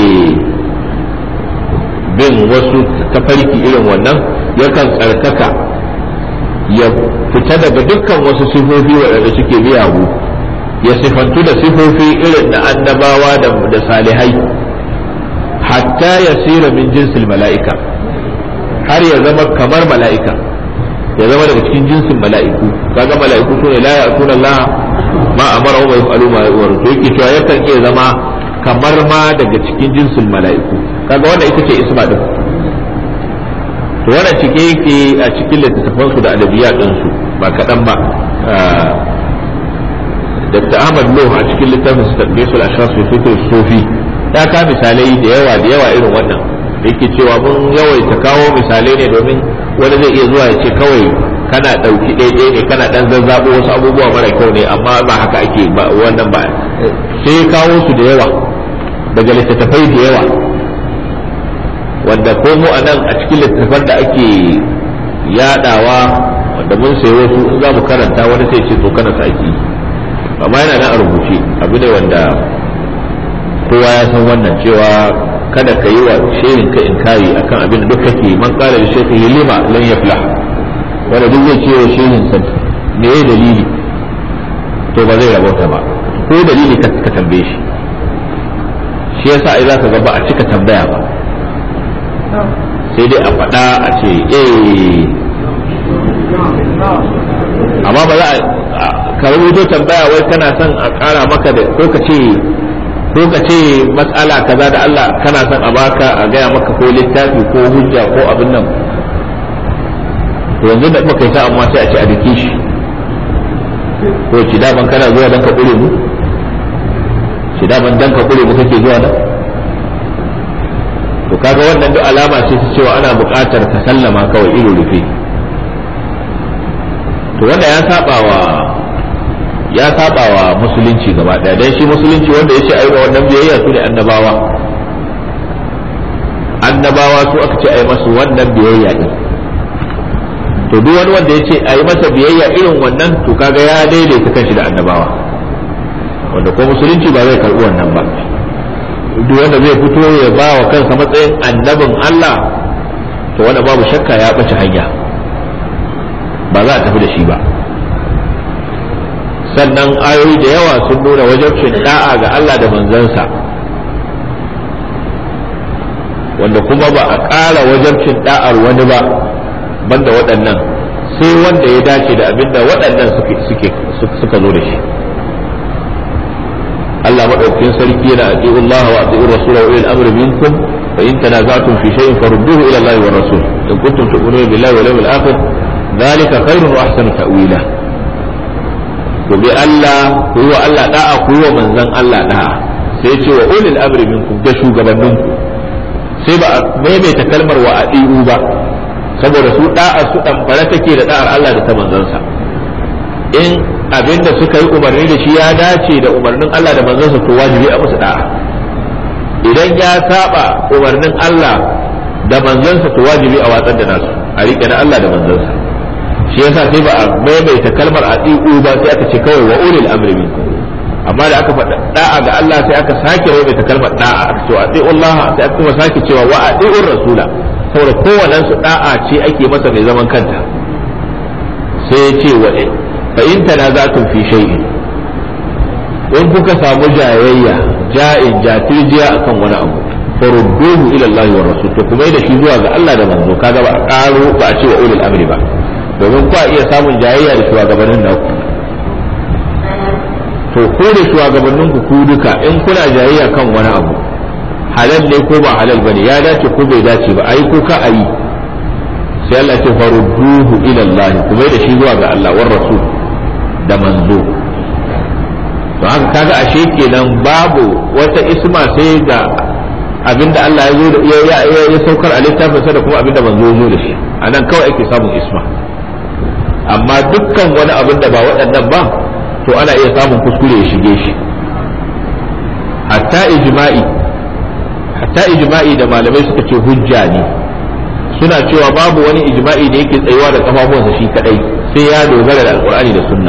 bin wasu tafarki irin wannan yakan tsarkaka ya fita daga dukkan wasu sifofi waɗanda suke miyagu ya sifantu da sifofi irin na annabawa da salihai hatta ya sira min jinsil mala'ika har ya zama kamar mala'ika ya zama daga cikin jinsin mala'iku kaga mala'iku su ne la ya'tuna Allah ma amara wa yaf'alu ma yu'maru to yake cewa yakan iya zama kamar ma daga cikin jinsin mala'iku kaga wannan ita ce isma din to wannan cike yake a cikin littattafan su da adabiya din su ba kadan ba Dr. Ahmad Nuh a cikin littafin Tadbisul Ashras fi Fikr Sufi ya ka misalai da yawa da yawa irin wannan da yake cewa mun yawaita kawo misalai ne domin wani zai iya zuwa ya ce kawai kana ɗauki ɗaiɗai ne kana ɗan zazzabo wasu abubuwa mara kyau ne amma ba haka ake ba wannan ba sai kawo su da yawa daga littattafai da yawa wanda ko mu a nan a cikin littattafan da ake yadawa wanda mun sayi wasu in za mu karanta wani sai ce to kana saki amma yana nan a rubuce abu ne wanda kowa ya san wannan cewa kada ka yi wa shehin ka inkari akan abin da duk kake man kala da shehin ya lima lan yaflah wanda duk zai ce wa shehin sa me ya dalili to ba zai rabauta ba, ko dalili ka tambaye shi. shi yasa ai zaka ga ba a cika tambaya ba, sai dai a faɗa a ce eh, amma ba za a ka rubuto tambaya wai kana son a ƙara maka da ko ka ce ko ka ce mas'ala kaza da Allah kana son a baka a gaya maka ko littafi ko hujja ko abin nan, to yanzu da muka yi sa amma sai a ce a dake shi ko ci daman kana zuwa dan ka kure mu, ci daman dan ka kure mu kake zuwa nan. to kaga wannan duk alama ce ta cewa ana buƙatar ka sallama kawai ido rufe. to wanda ya saba wa ya saba wa musulunci gaba daya, dan shi musulunci wanda yace ayi wa wannan biyayya su ne annabawa annabawa su aka ce ayi masu wannan biyayya din. to duk wani wanda yace ayi masa biyayya irin wannan to kaga ya daidaita kanshi da annabawa, wanda ko musulunci ba zai karbi wannan ba. duk wanda zai fito ya ba wa kansa matsayin annabin Allah to wanda babu shakka ya bace hanya, ba za a tafi da shi ba. sannan ayoyi da yawa sun nuna wajibcin da'a ga Allah da manzansa, wanda kuma ba a ƙara wajibcin da'ar wani ba banda waɗannan, sai wanda ya dace da abinda waɗannan suka zo da shi. Allah madaukakin sarki yana ati'u Allah wa ati'u Rasul wa ulil amri minkum fa in tanaza'tum fi shay'in farudduhu ila Allah wa Rasul in kuntum tu'minuna billahi wal yawmil akhir dhalika khairun wa ahsanu ta'wila. ku bi Allah ku yi wa Allah da'a ku yi wa manzon Allah da'a, sai ce wa ulil amri minkum da shugabanninku, sai ba a maimaita kalmar wa ati'u ba saboda su da'a su dan fara take da da'ar Allah da ta manzansa. in abinda suka yi umarni da shi ya dace da umarnin Allah da manzansa to wajibi a musu da'a, idan ya saba umarnin Allah da manzansa to wajibi a watsar da nasu a rike na Allah da manzansa. shi yasa sai ba a maimaita kalmar ati'u ba, sai aka ce kawai wa ulil amri minkum. amma da aka faɗa da'a ga Allah sai aka sake maimaita kalmar da'a, aka ce ati'u Allah, sai aka kuma sake cewa wa ati'ur rasula, saboda kowannen su da'a ce ake masa mai zaman kanta. sai ya ce wa fa in tanaza'tum fi shay'in, in kuka samu jayayya ja'in jatirjiya akan wani abu farudduhu ila Allah wa rasul, to kuma da shi zuwa ga Allah da manzo. kaga ba a karo ba a ce wa ulul amri ba, domin ku iya samun jayayya da shugabannin naku. to ko da shugabannin ku ku duka in kuna jayayya kan wani abu halal ne ko ba halal bane, ya dace ko bai dace ba, ayi ko ka ayi, sai Allah ce farudduhu ila Allah, kuma da shi zuwa ga Allah war rasul da manzo. to haka kaga ashe kenan babu wata isma sai ga abinda Allah ya zo da ya ya saukar a littafin sa da kuma abinda manzo ya zo da shi, anan kawai ake samun isma. amma dukkan wani abin da ba waɗannan ba to ana iya samun kuskure ya shige shi. hatta ijma'i hatta ijma'i da malamai suka ce hujja ne, suna cewa babu wani ijma'i da yake tsayuwa da kafafuwansa shi kadai, sai ya dogara da alqur'ani da sunna.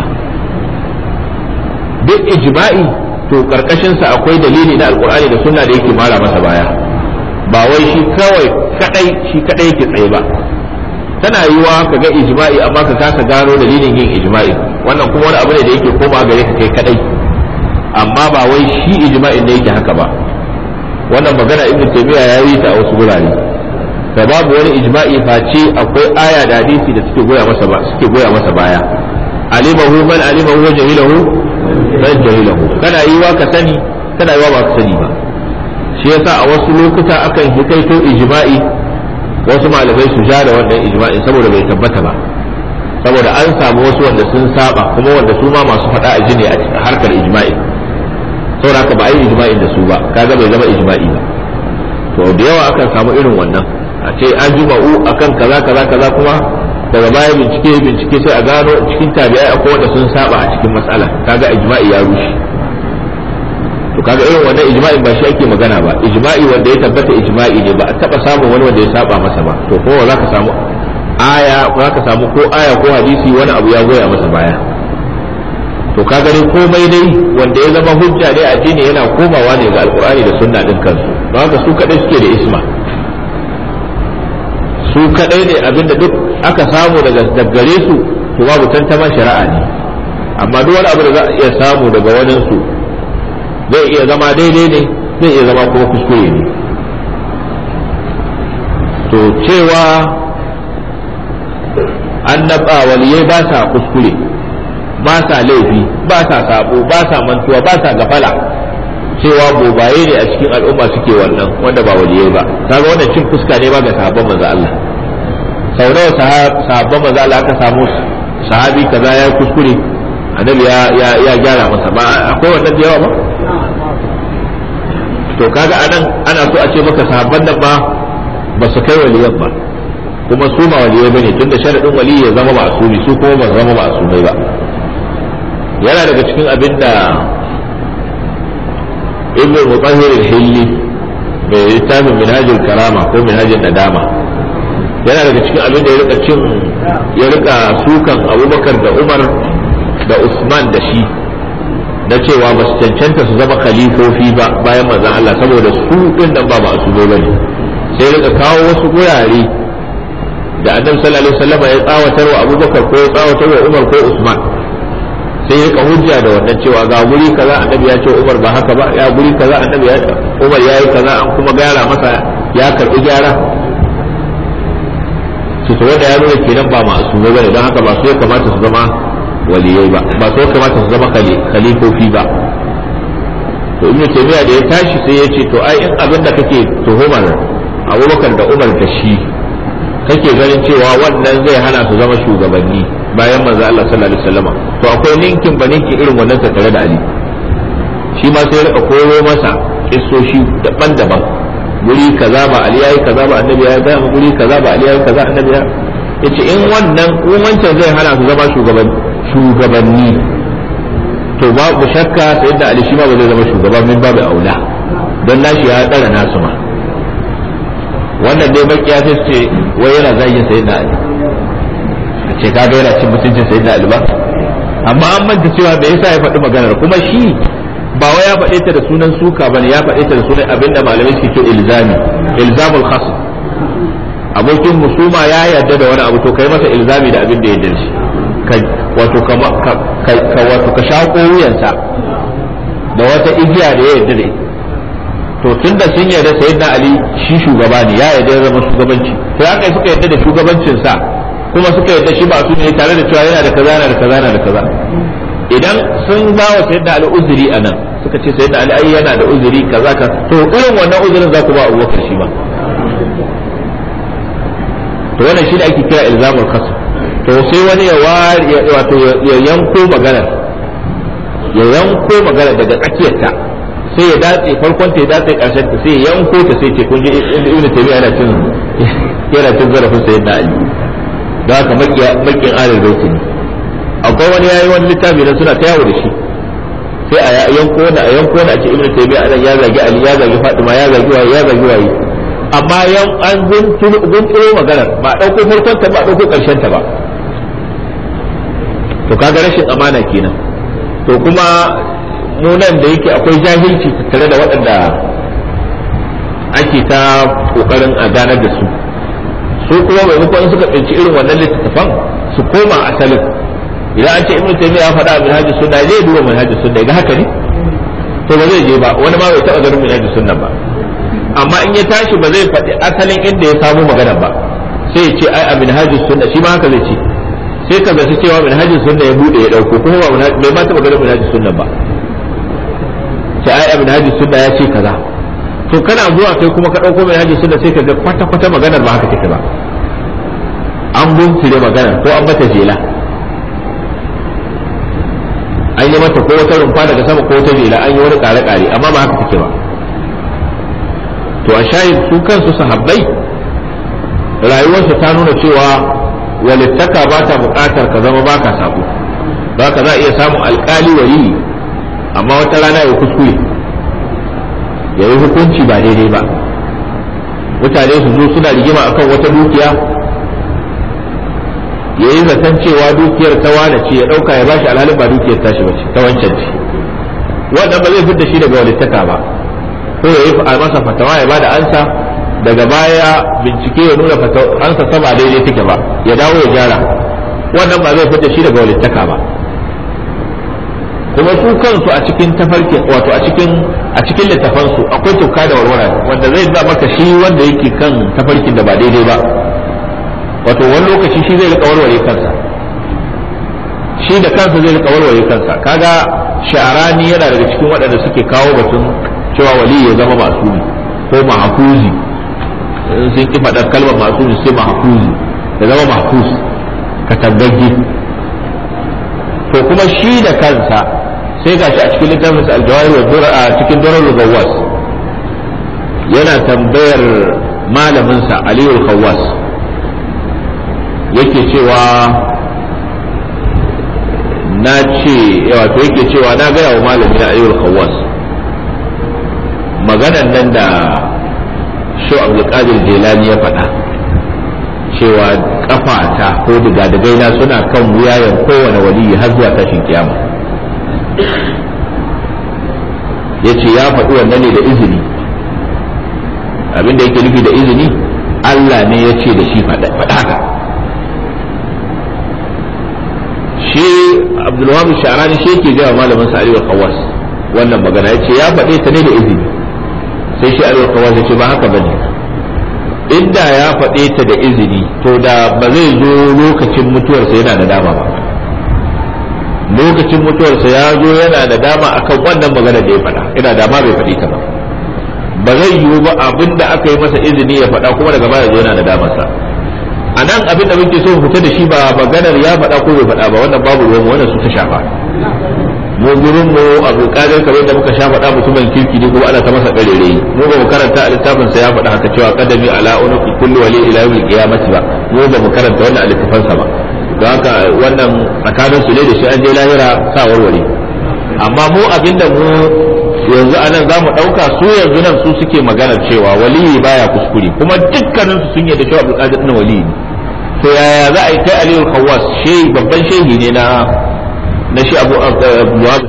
duk ijma'i to karkashin sa akwai dalili na alqur'ani da sunna da yake mara masa baya, ba wai shi kawai kadai shi kadai yake tsaye ba. tana yiwa ka ga ijma'i amma ka kasa gano dalilin yin ijma'i, wannan kuma wani abu ne da yake koma gare ka kai kadai, amma ba wai shi ijma'in ne yake haka ba. wannan magana ibn taymiya ya yi ta a wasu gurare, da babu wani ijma'i face akwai aya da hadisi da suke goya masa ba suke goya masa baya. alimahu man alimahu wa jahilahu man jahilahu, kana yiwa ka sani kana yiwa ba ka sani ba. shi yasa a wasu lokuta akan hikaito ijma'i, wasu malamai su ja da wannan ijma'in saboda bai tabbata ba, saboda an samu wasu wanda sun saba kuma wanda su ma masu faɗa a jini a harkar ijma'i, saboda haka ba a yi ijma'in da su ba, kaga bai zama ijma'i ba. to da yawa akan samu irin wannan, a ce an jima'u akan kaza kaza kaza, kuma daga baya bincike bincike sai a gano cikin tabi'ai akwai wanda sun saba a cikin matsala, kaga ijma'i ya rushe. to kaga irin wannan ijma'in ba shi ake magana ba, ijma'i wanda ya tabbata ijma'i ne, ba a taba samun wani wanda ya saba masa ba. to ko za ka samu aya ko za ka samu ko aya ko hadisi wani abu ya goya masa baya. to kaga dai komai dai wanda ya zama hujja ne addini yana komawa ne ga alqur'ani da sunna din kansu, don haka su kadai suke da isma. su kadai ne abinda duk aka samu daga daggare su to babu tantaman shari'a ne. Amma duk wani abu da za a iya samu daga wanin su zai iya zama daidai ne, zai iya zama kuma kuskure ne. To cewa annaba waliyai ba sa kuskure, ba sa laifi, ba sa sabo, ba sa mantuwa, ba sa gafala, cewa bobaye ne a cikin al'umma suke wannan wanda ba waliyai ba. Kaga wannan cin fuska ne ba ga sahabban manzo Allah. Sau nawa sahabban manzo Allah aka samu sahabi kaza ya kuskure, annabi ya ya, ya gyara masa, ba akwai wannan da yawa ba. To kaga anan ana so a ce maka sahabban nan ba ba su kai waliyan ba, kuma su ba waliyai bane, tunda sharadin wali ya zama ma'sumi, su kuma ba zama ma'sumai ba. Yana daga cikin abin da ibn Mutahhir al-Hilli mai littafin Minhajul Karama ko Minhajul Nadama, yana daga cikin abin da ya rika cin ya rika sukan Abubakar da Umar da Usman da shi, na cewa ba su cancanta su zama khalifofi ba bayan manzon Allah saboda su din nan ba ma'sumai bane. Sai rika kawo wasu gurare da Annabi sallallahu alaihi wasallam ya tsawatar wa Abubakar ko ya tsawatar wa Umar ko Usman, sai ya hujja da wannan cewa ga guri kaza annabi ya ce Umar ba haka ba, ya guri kaza annabi ya ce Umar yayi kaza an kuma gyara masa ya karbi gyara. to to wanda ya nuna kenan ba ma'asumai bane, don haka ba su ya kamata su zama waliyai ba, ba su ya kamata su zama khalifofi ba. to ibnu taymiya da ya tashi sai ya ce to ai in abin da kake tuhumar Abubakar da Umar da shi kake ganin cewa wannan zai hana su zama shugabanni bayan manzo Allah sallallahu alaihi wasallam, to akwai ninkin ba ninkin irin wannan tattare da Ali. Shi ma sai rika koyo masa kissoshi daban-daban, guri kaza ba Ali yayi kaza ba annabi ya ga guri kaza ba Ali yayi kaza annabi ya yace in wannan umancin zai hana su zama shugaban shugabanni to babu shakka sai da Ali shi ma ba zai zama shugaban min babu aula, don nashi ya tsara nasu ma. Wannan dai makiya sai ce wai yana zagin sayyidina Ali, ce kaga yana cin mutuncin sayyidina Ali ba, amma an manta cewa me yasa ya faɗi maganar, kuma shi ba wai ya faɗe ta da sunan suka bane, ya faɗe ta da sunan abinda malamai suke ce ilzami, ilzamul khasm. Abokin musuma ya yarda da wani abu to kai masa ilzami da abin da ya dace, wato ka wato ka shako wuyansa da wata igiya da ya yarda da ita. To tunda sun yarda sayyidina Ali shi shugaba ne, ya yarda ya zama shugabanci, to haka suka yarda da shugabancin sa, kuma suka yarda shi ba su ne tare da cewa yana da kaza yana da kaza yana da kaza. Idan sun ba wa sayyidina Ali uzuri anan, suka ce sayyidina Ali ai yana da uzuri kaza ka, to irin wannan uzurin za ku ba Abubakar shi ba. To wannan shi da ake kira ilzamul khasm. To sai wani ya wato ya yanko magana, ya yanko magana daga tsakiyarta, sai ya datse farkon ta ya datse karshen ta, sai ya yanko ta sai ce kun ji Ibn Taymiyyah yana cin yana cin zarafin sayyidina Ali. Da haka makin alil baiti ne. Akwai wani yayi wani littafi da suna ta yawo da shi, sai a yanko wani a yanko wani a ce Ibn Taymiyyah anan ya zagi Ali, ya zagi Fatima, ya zagi waye, ya zagi waye, amma yan an gunturo maganar ba dauko farkon ta ba dauko karshen ta ba. To kaga rashin amana kenan. To kuma mu nan da yake akwai jahilci tattare da waɗanda ake ta kokarin a ganar da su, su kuma maimakon suka tsinci irin wannan littattafan su koma asalin. Idan an ce Ibn Taymiyyah ya faɗa a Minhajus Sunna, zai duba Minhajus Sunna ga haka ne, to ba zai je ba, wani ma bai taɓa ganin Minhajus Sunna ba. Amma in ya tashi ba zai faɗi asalin inda ya samu magana ba, sai ya ce ai a Minhajus Sunna, shi ma haka zai ce, sai ka zaci cewa Minhajus Sunna ya bude ya dauko, kuma ba bai ma taɓa ganin Minhajus Sunna ba, sai ai a Minhajus Sunna ya ce kaza. To kana zuwa kai kuma ka dauko Minhajus Sunna sai ka ga kwata kwata maganar ba haka take ba, an guntule maganar ko an mata jela, an yi mata ko wata rumfa daga sama ko wata jela, an yi wani kare kare, amma ba haka take ba. To a shahid su kansu sahabbai rayuwarsu ta nuna cewa walittaka ba ta bukatar ka zama baka sabo, ba ka za a iya samun alkali wali amma wata rana ya kuskure ya yi hukunci ba daidai ba. Mutane su zo suna rigima akan wata dukiya, ya yi zaton cewa dukiyar ta wane ce, ya dauka ya bashi alhalin ba dukiyar tashi ba ce, ta wancan ce. Wannan ba zai fidda shi daga walittaka ba, ko ya yi masa fatawa ya bada ansa, daga baya bincike ya nuna ansa sama daidai take ba, ya dawo ya gyara. wannan ba zai fita shi daga walittaka ba. kuma su kansu a cikin tafarkin wato a cikin a cikin littafansu akwai tuka da warwara wanda zai ba maka shi wanda yake kan tafarkin da ba daidai ba, wato wani lokaci shi zai rika warware kansa, shi da kansa zai rika warware kansa. Kaga Sha'rani yana daga cikin waɗanda suke kawo batun cewa wali ya zama masumi ko mahfuzi, sun ki faɗar kalmar masumi sai mahfuzi ya zama mahfuz ka tabbaji. to kuma shi da kansa sai gashi a cikin littafin sa al-jawahir wa dura a cikin darul gawwas yana tambayar malamin sa Ali al-Khawwas yake cewa na ce wato yake cewa na ga yawo malami na Ali al-Khawwas maganan nan da Sheikh Abdul Qadir Jilani ya faɗa cewa kafata ko digadigai na suna kan wuyayen kowane waliyi har zuwa tashin kiyama. Yace ya faɗi wannan ne da izini, abinda yake nufi da izini Allah ne ya ce da shi faɗa haka. Shi Abdul Wahab Sha'rani shi yake gaya malamin sa Ali al-Khawwas wannan magana, yace ya faɗe ta ne da izini. Sai shi Ali al-Khawwas yace ba haka bane, inda ya faɗe ta da izini to da ba zai zo lokacin mutuwarsa yana da dama ba. Lokacin mutuwarsa ya zo yana da dama akan wannan magana da ya faɗa, ina dama bai faɗi ta ba. Ba zai yiwu ba abinda aka yi masa izini ya faɗa kuma daga baya zo yana da damarsa. A nan abinda muke so mu fita da shi ba maganar ya faɗa ko bai faɗa ba, wannan babu ruwan wannan su ta shafa. Mu gurin mu Abu Qadir kamar da muka sha faɗa mutumin kirki ne kuma ana ta masa karere, mu ba mu karanta a littafin sa ya faɗa haka cewa qadami ala unuqi kulli wali ila yawmil qiyamati ba, mu ba mu karanta wannan a littafin sa ba. Don haka wannan tsakanin su ne da shi an je lahira sa warware. Amma mu abinda mu yanzu anan za mu ɗauka su yanzu nan su suke magana cewa waliyi baya kuskure, kuma dukkanin su sun yi da cewa Abu Qadir na waliyi ne. To yaya za a yi kai Aliyu Khawwas shehi babban shehi ne na na shi Abu Wahab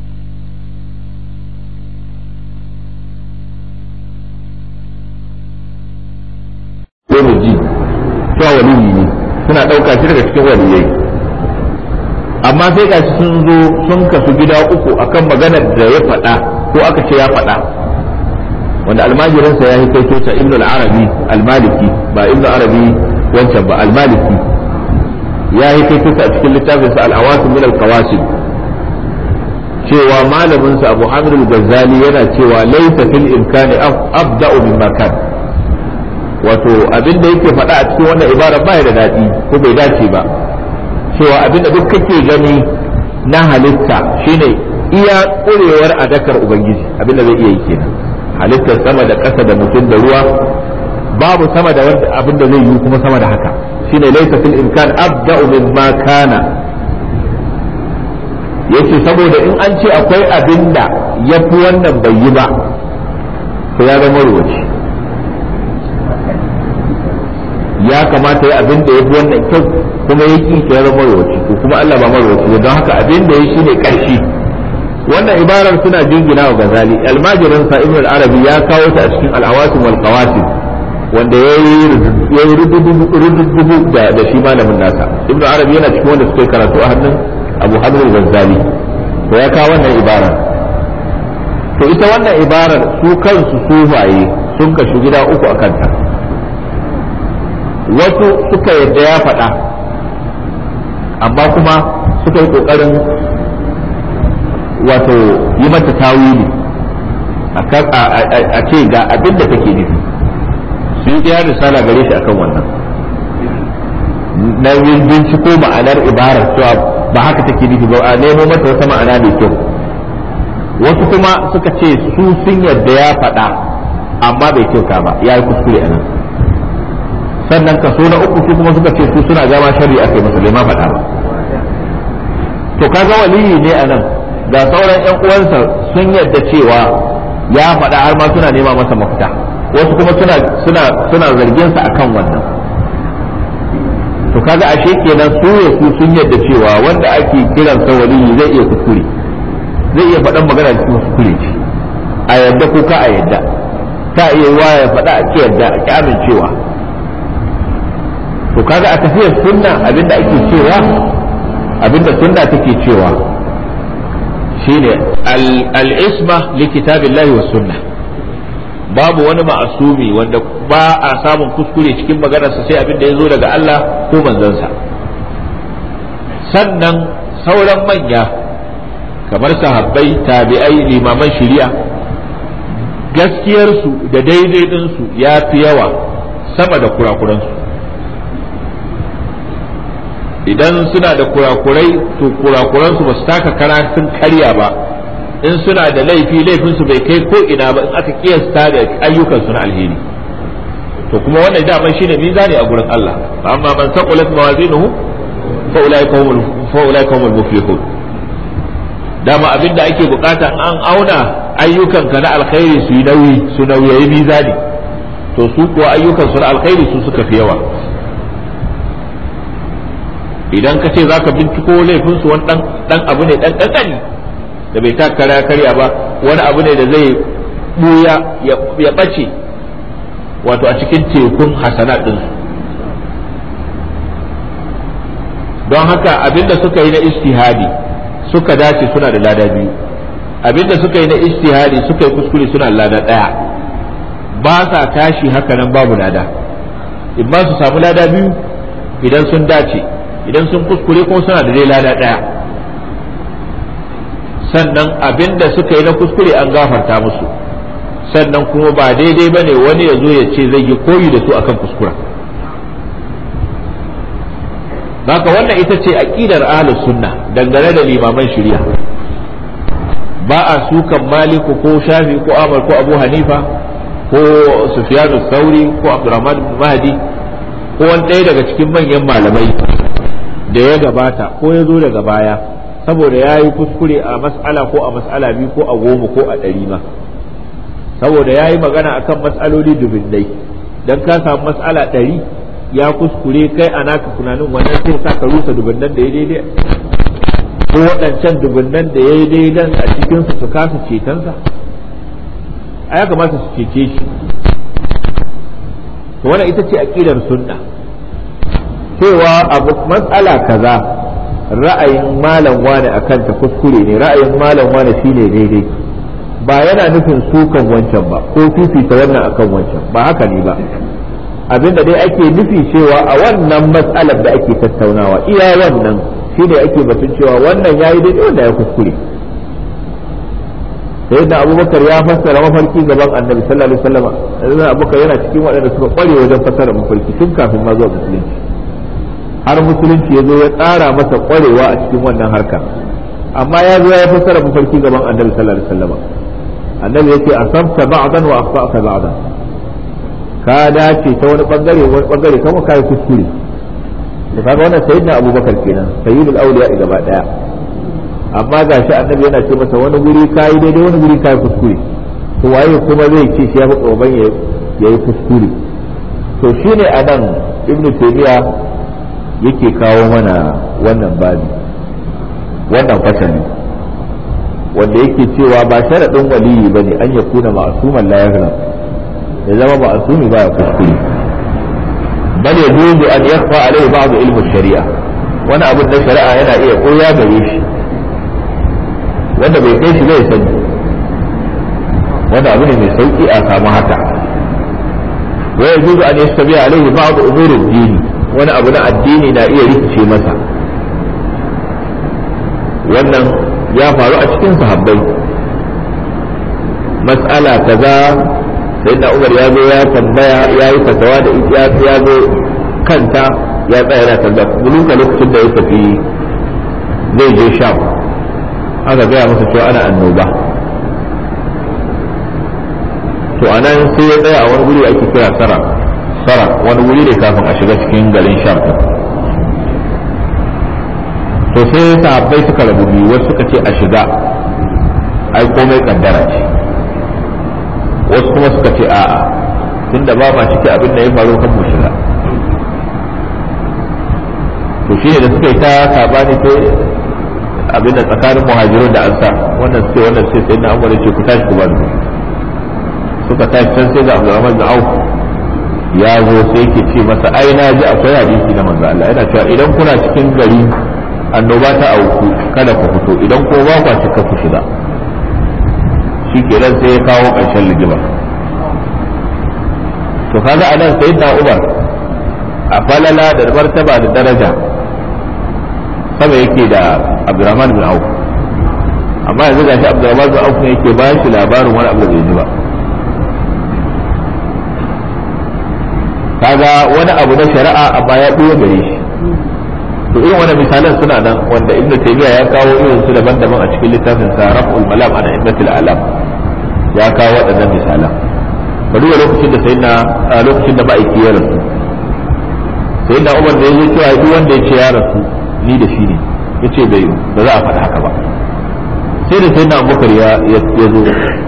ko muji cewa waliyi ne, suna ɗauka shi daga cikin waliyai. Amma sai ga sun zo sun kasu gida uku akan maganar da ya faɗa ko aka ce ya faɗa, wanda almajirinsa ya yi kaito ta Ibn al-Arabi al-Maliki, ba Ibn al-Arabi wancan ba, al-Maliki ya yi kaito ta a cikin littafinsa al-Awasim min al-Qawasim cewa malaminsa Abu Hamid al-Ghazali yana cewa laysa fil imkani abda'u mimma kan, wato abinda yake faɗa a cikin wannan ibara ba ya da daɗi ko bai dace ba, cewa abinda duk kake gani na halitta shine iya ƙurewar adakar ubangiji, abinda zai iya yi kenan. Halittar sama da ƙasa da mutum da ruwa babu sama da wanda abinda zai yi kuma sama da haka, shine laysa fil imkan abda'u mimma kana. Yace saboda in an ce akwai abinda yafi wannan bai yi ba to ya zama ruwaci, ya kamata ya abin da ya fi wannan kyau kuma ya ki ya zama marwaci, ko kuma Allah ba marwaci ba, don haka abin da ya shi ne ƙarshe. Wannan ibarar suna jingina wa Ghazali, almajirin sa Ibn al-Arabi ya kawo ta a cikin al-Awasim wal Qawasim wanda ya yi rududubu da shi malamin nasa. Ibn al-Arabi yana cikin wanda suka karatu a hannun Abu Hamid al-Ghazali, to ya kawo wannan ibarar. To ita wannan ibarar su kansu sufaye sun kashi gida uku a kanta. Wasu suka yadda ya faɗa amma kuma suka yi ƙoƙarin wato yi mata tawili a ce ga abin da take nufi, su yi ɗaya risala gare shi akan wannan na yin binciko ma'anar ibarar cewa ba haka take nufi ba, a nemo mata wata ma'ana mai kyau. Wasu kuma suka ce su sun yadda ya faɗa amma bai kyauta ba, ya yi kuskure a nan. Sannan kaso na uku su kuma suka ce su suna gama shari'a kai musulma faɗa ba. To kaga waliyi ne a nan, ga sauran ƴan uwansa sun yadda cewa ya faɗa har ma suna nema masa mafita, wasu kuma suna suna suna zargin sa akan wannan. To kaga ashe kenan su ya su sun yadda cewa wanda ake kiransa waliyi zai iya kuskure, zai iya faɗan magana cikin kuskure ce, a yadda ko ka a yadda, ta iya wa ya faɗa a ki yadda a ki amincewa. to kaga a tafiyar sunna abinda ake cewa abinda sunna take cewa shine al-isma li kitabillahi was sunnah. Babu wani ma'asumi wanda ba a samun kuskure cikin maganarsa sai abinda ya zo daga Allah ko manzansa. Sannan sauran manya kamar sahabbai, tabi'ai, limaman shari'a, gaskiyarsu da daidai ɗinsu ya fi yawa sama da kurakuransu. Idan suna da kurakurai to kurakuransu ba su taka kara sun karya ba, in suna da laifi laifinsu bai kai ko ina ba in aka kiyasta da ayyukansu na alheri. To kuma wannan daman shine mizani a gurin Allah, amma man saqulat mawazinuhu fa ulaika humul fa ulaika humul muflihun. Dama abinda ake bukata an auna ayyukanka na alkhairi su yi nauyi su nauyayi mizani, to su kuwa ayyukansu na alkhairi su suka fi yawa. Idan ka ce za ka binciko laifinsu wani ɗan abu ne ɗan ƙanƙani da bai taka kara karya ba, wani abu ne da zai ɓuya ya ɓace wato a cikin tekun hasanat ɗinsu. Don haka abinda suka yi na istihadi suka dace suna da lada biyu, abinda suka yi na istihadi suka yi kuskure suna da lada ɗaya, ba sa tashi haka nan babu lada. In ba su samu lada biyu idan sun dace, idan sun kuskure kuma suna da dai lada ɗaya. Sannan abinda suka yi na kuskure an gafarta musu, sannan kuma ba daidai ba ne wani ya zo ya ce zai yi koyi da su akan kuskura. Haka wannan ita ce aqidar ahlus sunna dangane da limaman shari'a. Ba a sukan Maliku ko Shafi ko Ahmad ko Abu Hanifa ko Sufyan al-Thawri ko Abdurrahman bin Mahdi ko wani ɗaya daga cikin manyan malamai da ya gabata ko ya zo daga baya saboda ya yi kuskure a mas'ala ko a mas'ala biyu ko a goma ko a ɗari ma, saboda ya yi magana akan mas'aloli dubinnai, don ka samu mas'ala ɗari ya kuskure kai a naka tunanin wannan sai sa ka rusa dubinnan da ya daidai ko waɗancan dubinnan da ya daidai a cikinsu su kasa cetonsa, a ya kamata su cece shi. to wannan ita ce aqidar sunna, cewa abu matsala kaza ra'ayin malam wani akan ta kuskure ne, ra'ayin malam wani shine daidai, ba yana nufin sukan wancan ba ko fifita wannan akan wancan, ba haka ne ba. Abinda dai ake nufi cewa a wannan matsalar da ake tattaunawa iya wannan shine ake batun cewa wannan yayi daidai wanda ya kuskure. sai da Abubakar ya fassara mafarki gaban Annabi sallallahu alaihi wasallam, sai Abubakar yana cikin waɗanda suka kware wajen fassara mafarki tun kafin ma zuwa musulunci, har musulunci ya zo ya ƙara masa ƙwarewa a cikin wannan harka. Amma ya zo ya fassara mafarki gaban Annabi sallallahu alaihi wasallam, Annabi yace asabta ba'dan wa akhta'ta ba'dan, ka dace ta wani bangare wani bangare kuma kai kuskure. to kaga wannan sayyidina Abubakar kenan, sayyidul awliya gaba daya. Amma gashi Annabi yana ce masa wani guri kai daidai wani guri kai kuskure, to waye kuma zai ce shi ya fi tsoban yayi kuskure? To shine anan Ibn Taymiyyah yake kawo mana wannan babi, wannan fasali wanda yake cewa ba sharadin waliyi bane an ya kuna ma'suman la yaghlam, ya zama ma'sumi ba ya kuskure, bal yajuzu an yakhfa alayhi ba'd ilmu shari'a, wani abin da shari'a yana iya koya gare shi wanda bai kai shi bai sani, wanda abu ne mai sauki a samu haka. wa yajuzu an yastabi alayhi ba'd umur ad-din, wani abu na addini na iya rikice masa. Wannan ya faru a cikin sahabbai, mas'ala kaza sai da Umar ya zo ya tambaya ya yi fatawa da ita, ya zo kanta ya tsaya yana tambaya buluka lokacin da ya tafi zai je Sham, aka gaya masa cewa ana annoba. to anan sai ya tsaya a wani guri ake kira Sara Sara wani wuri ne kafin a shiga cikin garin Sham. to sai sahabbai suka rabu biyu, wasu suka ce a shiga ai komai kaddara ce, wasu kuma suka ce a'a tunda ba ma ciki abin da ya faru kan mu shiga. to shi ne da suka yi ta sabani sai abin da tsakanin muhajirun da ansar, wannan suke wannan sai sai na amurka ce ku tashi ku bani, suka tashi can sai da Abdurrahman bin Auf ya zo sai yake ce masa ai na ji akwai hadisi na manzo Allah yana cewa idan kuna cikin gari annoba ta auku kada ku fito idan ko ba ku cika ku shiga shikenan sai ya kawo ƙarshen ligima to kaga anan sayyidina Umar a falala da martaba da daraja sama yake da Abdurrahman bin Auf amma yanzu gashi Abdurrahman bin Auf ne yake ba shi labarin wani abu da bai ji ba kaga wani abu na shari'a amma ya ɓuya gare shi to irin wani misalan suna nan wanda Ibn Taymiyyah ya kawo irin su daban-daban a cikin littafin sa Raf'ul Malam ana Ibnatul Alam ya kawo waɗannan misalan bari wa lokacin da sayyidina lokacin da ma'aiki ya rasu sayyidina Umar da yayi cewa duk wanda ya ce ya rasu ni da shi ne yace bai ba za a faɗa haka ba sai da sayyidina Abubakar ya ya zo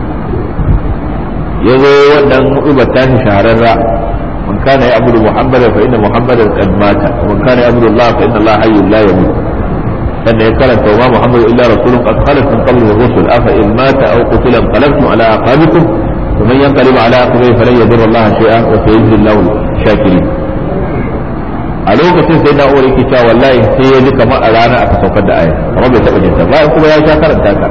ya zo wannan hudubar tashi shahararra من كان يعبد محمدا فإن محمدا قد مات ومن كان يعبد الله فإن الله حي لا يموت أن يكرم وما محمد إلا رسول قد خلت من قبله الرسل أفإن مات أو قتل انقلبتم على أعقابكم ومن ينقلب على عقبيه فلن يضر الله شيئا وسيجزي الله الشاكرين a lokacin sai na ore ki cewa wallahi sai ya ji kamar a rana aka saukar da aya kamar bai taɓa jinta ba kuma ya sha karanta ka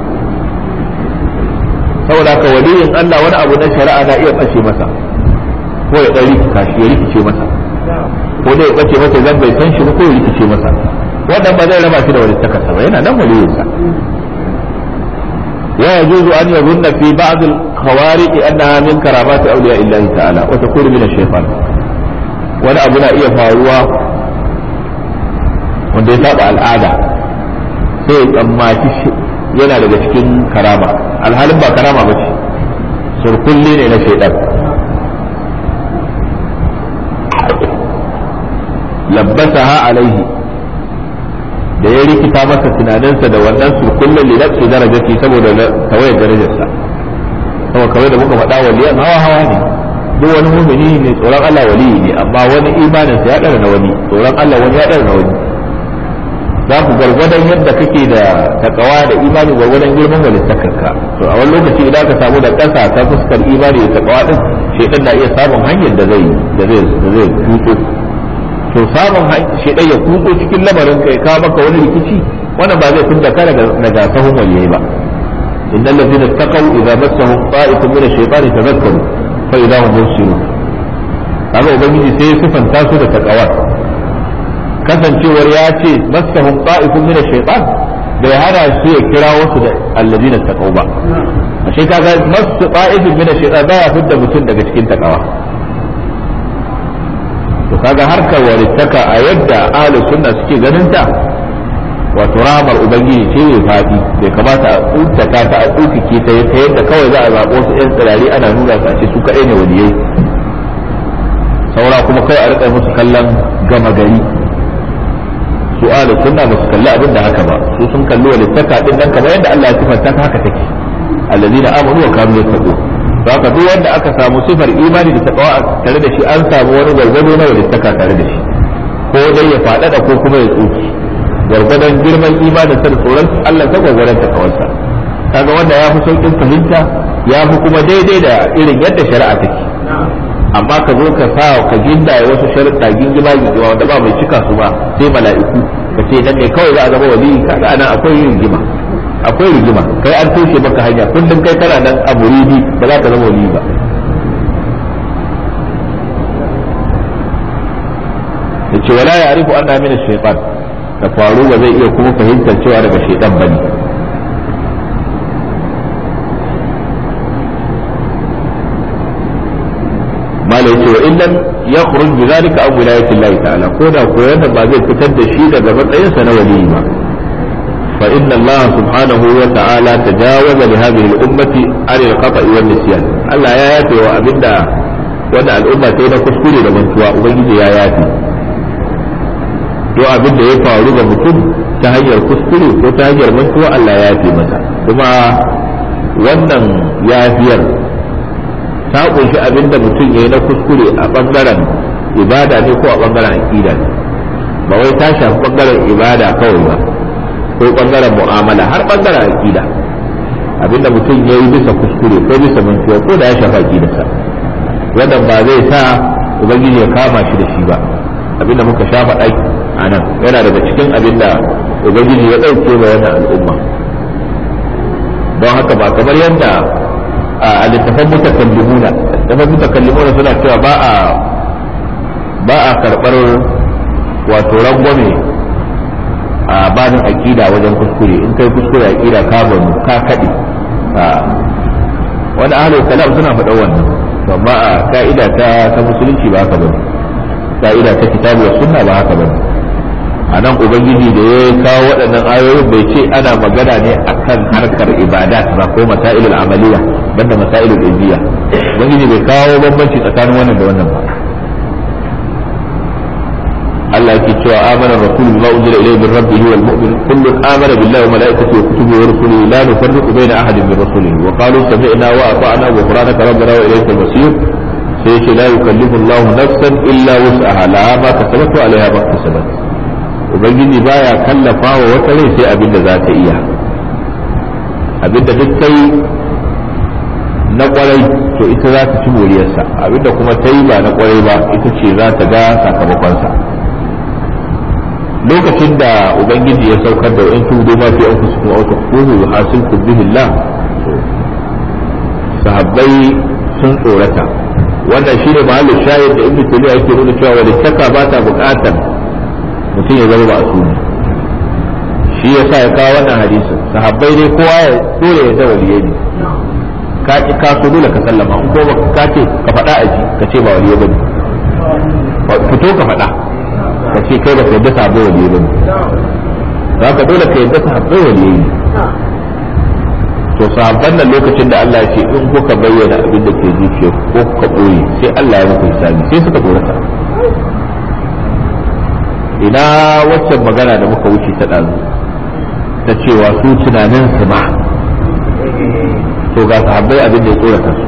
saboda haka waliyin Allah wani abu na shari'a na iya ɓace masa ko ya ɗan rikita shi ya rikice masa ko dai ya ɓace masa zan bai san shi ba ko ya rikice masa wannan ba zai raba shi da wani takarsa ba yana nan waliyinsa wa yajuzu an yazunna fi ba'd al-khawariq annaha min karamati awliya illahi ta'ala wa takunu min ash-shaytan wani abu na iya faruwa wanda ya saba al'ada sai ya tsammaci yana daga cikin karama alhalin ba karama ba ce surkulli ne na shaidan labbasaha alaihi da ya rikita masa tunaninsa da wannan surkullin li nafsi darajati saboda tawayar darajarsa saboda kawai da muka faɗa waliyan hawa hawa ne duk wani mumini ne tsoron Allah waliyi ne amma wani imaninsa ya ɗara na wani tsoron Allah wani ya ɗara na wani za ku gargwadon yadda kake da takawa da imani gwargwadon girman walittakarka to a wani lokaci idan ka samu da ƙasa ta fuskar imani da takawa din shedan na iya samun hanyar da zai da zai da zai tuto to samun shedan ya kuto cikin lamarin kai ka maka wani rikici wannan ba zai kunta ka daga daga sahun waliyai ba innal ladina taqaw idza massahum ta'ifun min ash-shaytani tadhakkaru fa idza hum mubsirun kaga ubangiji sai ya sifanta su da takawa kasancewar ya ce masahum ta'ifun min ash-shaytan bai hana su ya kira wasu da alladina taqaw ba ashe kaga masu ta'ifun min ash-shaytan baya fidda mutum daga cikin takawa to kaga harkar walittaka a yadda ahlus sunna suke ganin ta wato ramar ubangiji ce mai fadi bai kamata a tsuntaka ta a tsukike ta yadda kawai za a zaɓo su yan tsirari ana nuna su a ce su kaɗai ne waliyai saura kuma kawai a riƙa musu kallon gama gari su ahlus sunna ba su kalli abin da haka ba su sun kalli walittaka din nan kamar yadda Allah ya sifanta ta haka take allazina amanu wa kanu yattaqun haka duk wanda aka samu sifar imani da taqwa tare da shi an samu wani gargado na walittaka tare da shi ko dai ya faɗaɗa ko kuma ya tsuki gargadon girman imanin sa da tsoron Allah ta gwagwaran ta kawarsa kaga wanda ya fi saukin fahimta ya fi kuma daidai da irin yadda shari'a take amma ka zo ka sa ka ginda wasu sharuɗa gingima gingima wanda ba mai cika su ba sai mala'iku ka ce nan ne kawai za a zama wali kaga anan akwai rigima akwai rigima kai an toshe maka hanya kullum kai kana nan a muridi ba za ka zama wali ba yace wala ya'rifu anna min ash-shaytan da faru ba zai iya kuma fahimtar cewa daga shaytan bane mala yace wa illam yakhruj bi zalika aw wilayati Allah ta'ala ko da ko yanda ba zai fitar da shi daga matsayin sa na wali ba fa inna Allah subhanahu wa ta'ala tajawaza li hadhihi al-ummati an al-khata'i wan nisyan Allah ya yafe wa abinda wanda al'umma sai na kuskure da mantuwa ubangiji ya yafe to abin da ya faru ga mutum ta hanyar kuskure ko ta hanyar mantuwa Allah ya yafe masa kuma wannan yafiyar ta kunshi abin da mutum ya yi na kuskure a bangaren ibada ne ko a bangaren aqida ne ba wai ta shafi bangaren ibada kawai ba ko bangaren mu'amala har bangaren aqida abin da mutum ya yi bisa kuskure ko bisa mantuwa ko da ya shafi aqidarsa wannan ba zai sa ubangiji ya kama shi da shi ba, abinda muka sha faɗa a nan yana daga cikin abinda ubangiji ya ɗauke wa wannan al'umma. don haka ba kamar yadda a littafan mutakallimuna littafan mutakallimuna suna cewa ba a ba a karɓar wato rangwame a babin aqida wajen kuskure, in kai kuskure aqida ka banu ka kade wani ahlul kalam suna faɗa wannan, amma a ka'ida ta ta musulunci ba haka bane, ka'ida ta kitabu wa sunna ba haka bane. a nan ubangiji da ya kawo waɗannan ayoyin bai ce ana magana ne akan harkar ibadat ba ko masailul amaliya banda masailul ilmiya. ubangiji bai kawo bambanci tsakanin wannan da wannan ba. Allah yake cewa amana rasul bima unzila ilayhi min rabbih wal mu'min kullun amana billahi wa malaikatihi wa kutubihi wa rusulihi la nufarriqu bayna ahadin min rusulihi wa qalu sami'na wa ata'na wa ghufranaka rabbana wa ilayka al-masir. sai ce la yukallifu Allahu nafsan illa wus'aha laha ma kasabat wa 'alayha ma kasabat. ubangiji baya kallafa wa wata rai sai abinda za ta iya, abinda duk kai na kwarai to ita za ta ci moriyarsa, abinda kuma ta yi ba na kwarai ba ita ce za ta ga sakamakonsa. lokacin da ubangiji ya saukar da in tudu ma fi anfusikum aw tukhfuhu yuhasibkum bihi Allah, sahabbai sun tsorata. wannan shine mahallin shahid da Ibn Taymiyyah yake nuna cewa wani taka ba ta bukatar mutum ya zama ma'asumi. shi yasa ya kawo wannan hadisin, sahabbai dai kowa ya dole ya da waliyai ne, ka ki ka so dole ka sallama, ko ba ka ce ka faɗa aji ka ce ba waliyai bane, fito ka faɗa ka ce kai ba ka yadda sahabbai waliyai bane, za ka dole ka yadda sahabbai waliyai ne. to sahabban nan lokacin da Allah ya ce in kuka bayyana abin da ke zuciya ko kuka ɓoye sai Allah ya muku hisabi, sai suka tsorata. ina waccan magana da muka wuce ta ɗazu ta cewa su tunanin su ma, to ga sahabbai abin da ya tsorata su.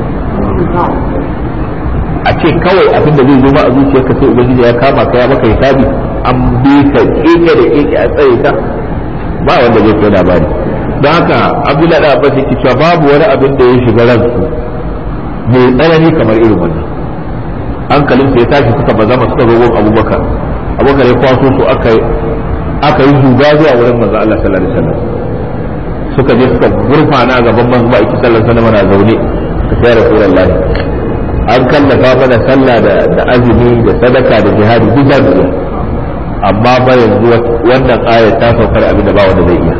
a ce kawai abin da zai zo ma a zuciyarka sai ubangiji ya kama ka ya maka hisabi, an bi ka keke da keke a tsaye ka, ba wanda zai kai labari. don haka Abdullahi da Abbas yake cewa babu wani abin da ya shiga ransu mai tsanani kamar irin wannan. hankalin su ya tashi suka bazama suka zo gun Abubakar, Abubakar ya kwaso su aka aka yi zuga zuwa wurin manzo Allah sallallahu alaihi wasallam, suka je suka gurfana gaban manzo ba iki sallallahu alaihi wasallam na zaune, ka sai Rasulullahi an kallafa mana sallah da da azumi da sadaka da jihadi duk da zuwa, amma ba yanzu wannan ayat ta saukar abin da ba wanda zai iya.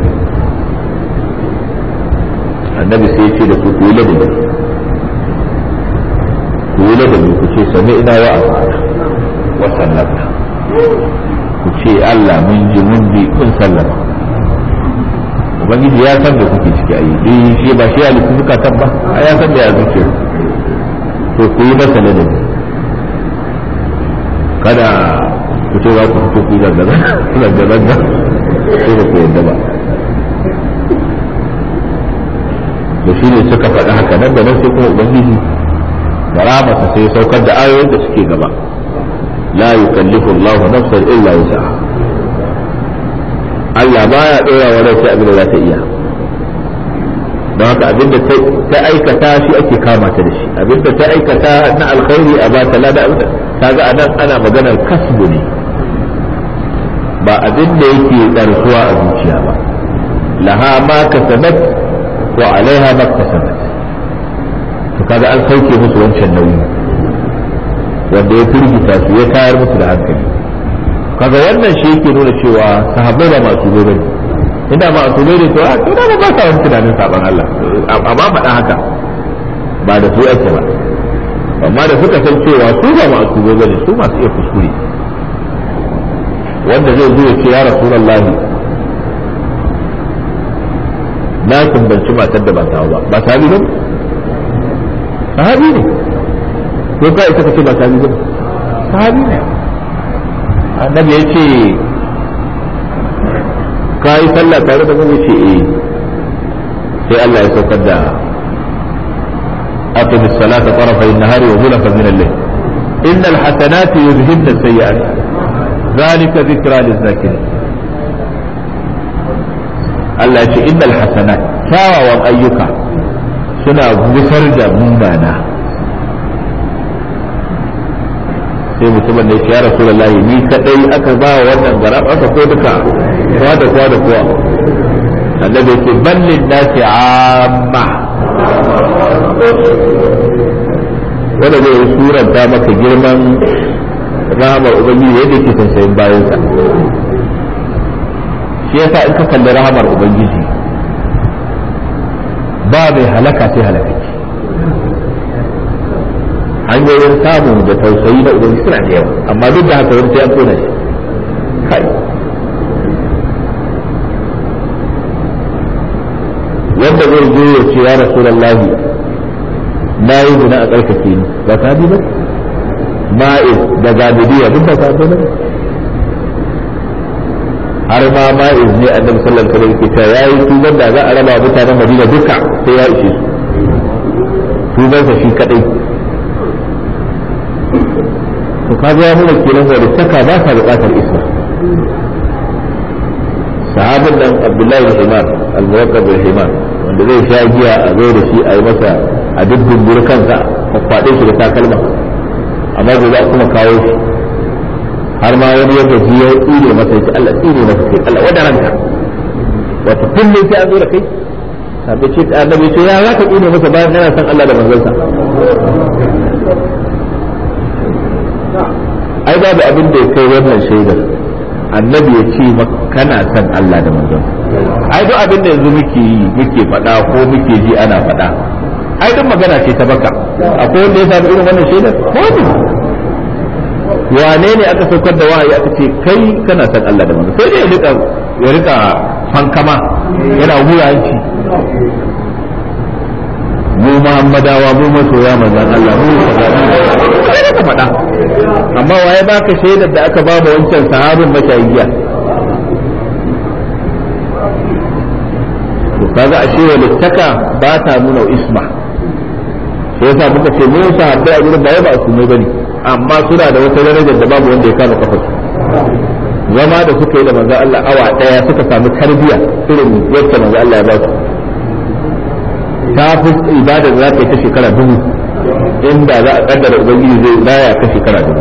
annabi sai ya ce da su ku yi ladabi, ku yi ladabi ku ce sami ina wa amana wa sallama, ku ce Allah mun ji mun bi kun sallama. ubangiji ya san da kuke ciki ayi dai shi ba shi ya lufi suka san ba, a ya san da ya zuke, to ku yi masa ladabi. kada ku ce za ku fito ku yi zanga-zanga ko ba ku yadda ba. da shi ne suka faɗi haka nan da nan sai kuma ubangiji da ramasa sai ya saukar da ayoyin da suke gaba, la yukallifu Allahu nafsan illa wus'aha. Allah baya dora wa rai sai abin da za ta iya, don haka abin da ta aikata shi ake kama ta da shi, abin da ta aikata na alkhairi a ba ta lada. kaga anan ana maganar kasbu ne, ba abin da yake tsarsuwa a zuciya ba. laha ma kasabat wa alaiha maktasabat, to kaga an sauke musu wancan nauyi wanda ya firgita su ya tayar musu da hankali. kaga wannan shi yake nuna cewa sahabbai ba masu gobe ne, inda masu gobe ne to a to da ba sa wani tunanin saban Allah, amma faɗa haka ba da su ake ba. amma da suka san cewa su ba masu gobe ne, su masu iya kuskure. wanda zai zo ya ce ya Rasulullahi na kumbanci matar da ba ta ba ba sahabi ba, sahabi ne ko kai ita kace ba sahabi ba, sahabi ne. annabi ya ce kai sallah tare da mu, ce eh, sai Allah ya saukar da aqim as-salata tarafay an-nahari wa zulfan min al-layl innal hasanati yuzhibna as-sayyi'at dhalika dhikra liz-zakirin. Allah ya ce innal hasanat, kyawawan ayyuka suna gusar da munana. sai mutumin da ya rasulullahi ni kadai aka ba wannan garab aka ko duka kowa da kowa da kowa annabi yake ballin nasi amma wanda zai suranta maka girman rahamar ubangiji yadda ke tausayin bayansa shi yasa in ka kalli rahamar ubangiji ba mai halaka sai halakaci hanyoyin samu da tausayi na ubangiji suna da yawa amma duk da haka wani sai an kona shi kai wanda zai zo ya ce ya rasulullahi na yi zina a tsarkake ni ba ta bi ba ma'iz da gamidiya duk ba ta bi ba har ma ma'iz ne annabi sallallahu alaihi wasallam ke cewa yayi tuban da za a raba mutanen Madina duka sai ya ishe su tuban sa shi kadai to kaga ya nuna kenan wanda saka ba ta bukatar isma sahabin nan Abdullahi bin Himar al-Muwakkab bin Himar wanda zai sha giya a zo da shi a yi masa a dukkan burkansa a kwaɗe shi da takalma amma gobe kuma kawo shi har ma wani yadda ji ya tsire masa ya ce Allah tsire masa kai Allah wada ranka wato kullum sai an zo da kai sabai ce annabi ce ya za ka tsire masa bayan yana san Allah da manzonsa ai babu abin da ya kai wannan shaidar annabi ya ce kana san Allah da manzonsa ai duk abin da yanzu muke yi muke faɗa ko muke ji ana faɗa ai duk magana ce ta baka akwai wanda ya samu irin wannan shaidar ko wane ne aka saukar da wahayi aka ce kai kana san Allah da manzo sai dai ya rika ya rika fankama yana wuyanci mu Muhammadawa mu masoya manzon Allah mu kai ka faɗa amma waye baka shaidar da aka ba mu wancan sahabin mashayiya to kaga ashe walittaka ba ta nuna isma sai yasa muka ce mu sahabbai a gurin da ba su mai bane amma suna da wata darajar da babu wanda ya kama kafar su zama da suka yi da manzo Allah awa daya suka samu tarbiya irin yadda manzo Allah ya ba su ta fi ibada da za ta yi ta shekara dubu inda za a kaddara ubangiji zai baya ta shekara dubu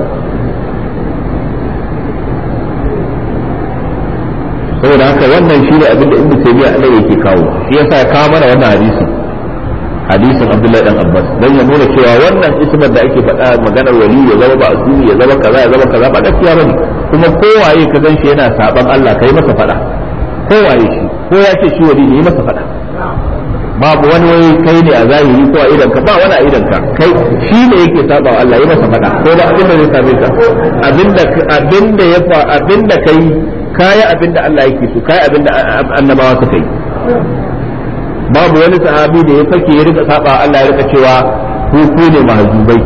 saboda haka wannan shi ne abin da ibnu taymiya Allah yake kawo shi yasa ya kawo mana wannan hadisi hadisin Abdullahi dan Abbas dan ya nuna cewa wannan ismar da ake faɗa maganar wali ya zama ba asumi ya zama kaza ya zama kaza ba gaskiya bane kuma kowaye ka gan shi yana saban Allah kai masa faɗa kowaye shi ko ya ce shi wali ne masa faɗa babu wani wai kai ne a zahiri ko a idan ka ba wani a idan ka kai shi ne yake saba wa Allah ya masa faɗa ko da abin da zai same ka abinda abinda ya fa abinda kai kai abinda Allah yake so kai abinda annabawa suka yi babu wani sahabi da ya fake ya rika saba Allah ya rika cewa ku ku ne mahjubai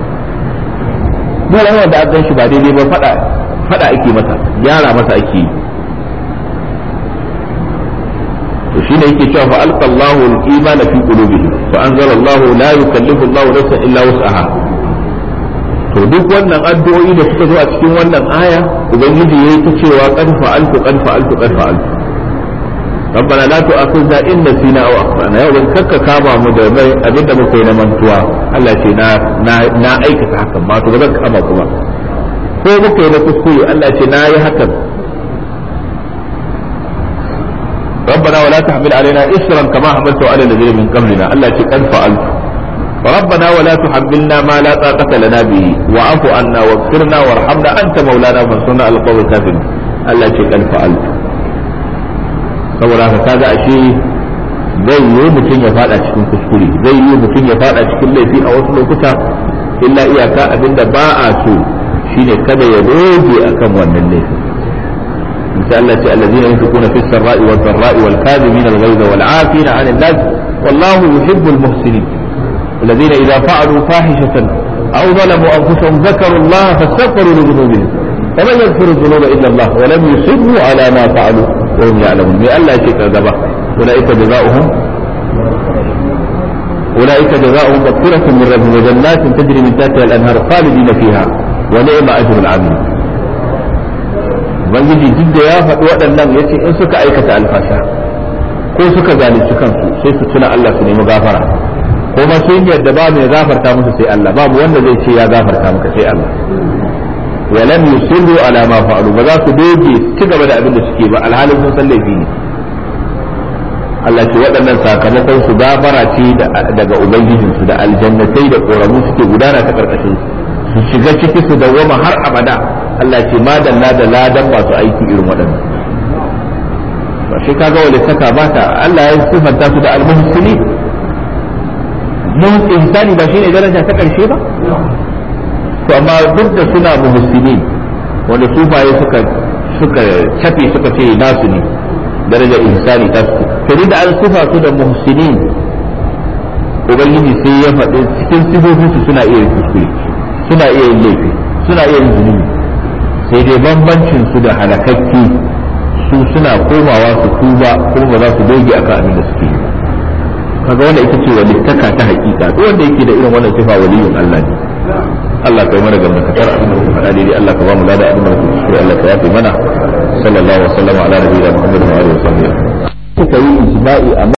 duk wanda aka gan shi ba daidai ba fada fada ake masa gyara masa ake yi to shine yake cewa fa alqa Allahu al-imana fi qulubihim fa anzala Allahu la yukallifu Allahu nafsan illa wus'aha to duk wannan addu'o'i da suka zo a cikin wannan aya ubangiji yayi ta cewa qad fa'altu qad fa'altu qad fa'altu ربنا لا تؤاخذنا إن نسينا أو أخطأنا يا ولد كك كاما مدربي أبدا مكينا منتوا الله شيء نا نا نا أيك تحكم ما تبغى كما كما هو مكينا تسكوي الله شيء نا يحكم ربنا ولا تحمل علينا إسرا كما حملته على الذين من قبلنا الله شيء قد فعلت ربنا ولا تحملنا ما لا طاقة لنا به واعف عنا واغفرنا وارحمنا أنت مولانا فانصرنا على القوم الكافرين الله شيء قد فعلت saboda haka kaga ashe zai yi mutum ya fada cikin kuskure zai yi mutum ya fada cikin laifi a wasu lokuta illa iyaka abinda ba a so shine kada ya doge akan wannan laifi insha Allah ta allazina yunfiquna fis sarra'i wad dharra'i wal kadhibina al ghayza wal 'afina 'anil nas wallahu yuhibbul muhsinin الذين إذا فعلوا فاحشة أو ظلموا أنفسهم ذكروا الله فاستغفروا لذنوبهم ومن يغفر الذنوب إلا الله ولم يصروا على ما فعلوا وهم يعلمون بألا شيء كذبه أولئك جزاؤهم أولئك جزاؤهم مغفرة من ربهم وجنات تجري من تحتها الأنهار خالدين فيها ونعم أجر العاملين. ubangiji duk da ya faɗi waɗannan ya ce in suka aikata alfasha ko suka zalunci kansu sai su tuna Allah su nemi gafara kuma sun yadda ba mai gafarta musu sai Allah babu wanda zai ce ya gafarta maka sai Allah wa lam yusirru ala ma fa'alu ba za su doge ci gaba da abin da suke ba alhalin sun san laifi ne Allah ce waɗannan sakamakon su gafara ce daga ubangijinsu da aljannatai da ƙoramu suke gudana ta karkashin su shiga ciki su dawwama har abada Allah ce ma dalla da ladan masu aiki irin waɗannan ba shi kaga wale saka ba ta Allah ya sifanta su da almuhsini mun insani ba shine daraja ta karshe ba to amma duk da suna muhsini wanda su baye suka suka tafi suka ce nasu ne daraja insani ta su to da an sifa su da muhsinin ubangiji sai ya faɗi cikin sifofinsu suna iya kuskure suna iya yin laifi suna iya yin zunubi sai dai bambancin su da halakakki su suna komawa su tuba kuma ba za su doge akan abin da suke yi kaga wanda ita ce walittaka ta hakika duk wanda yake da irin wannan sifa waliyun Allah ne Allah kai mana gaban ka tara abin da muka faɗa dai Allah ka ba mu lada abin da muka yi Allah ka yafe mana sallallahu alaihi wa sallam ala nabiyina Muhammad wa alihi wa sahbihi kuka yi ijma'i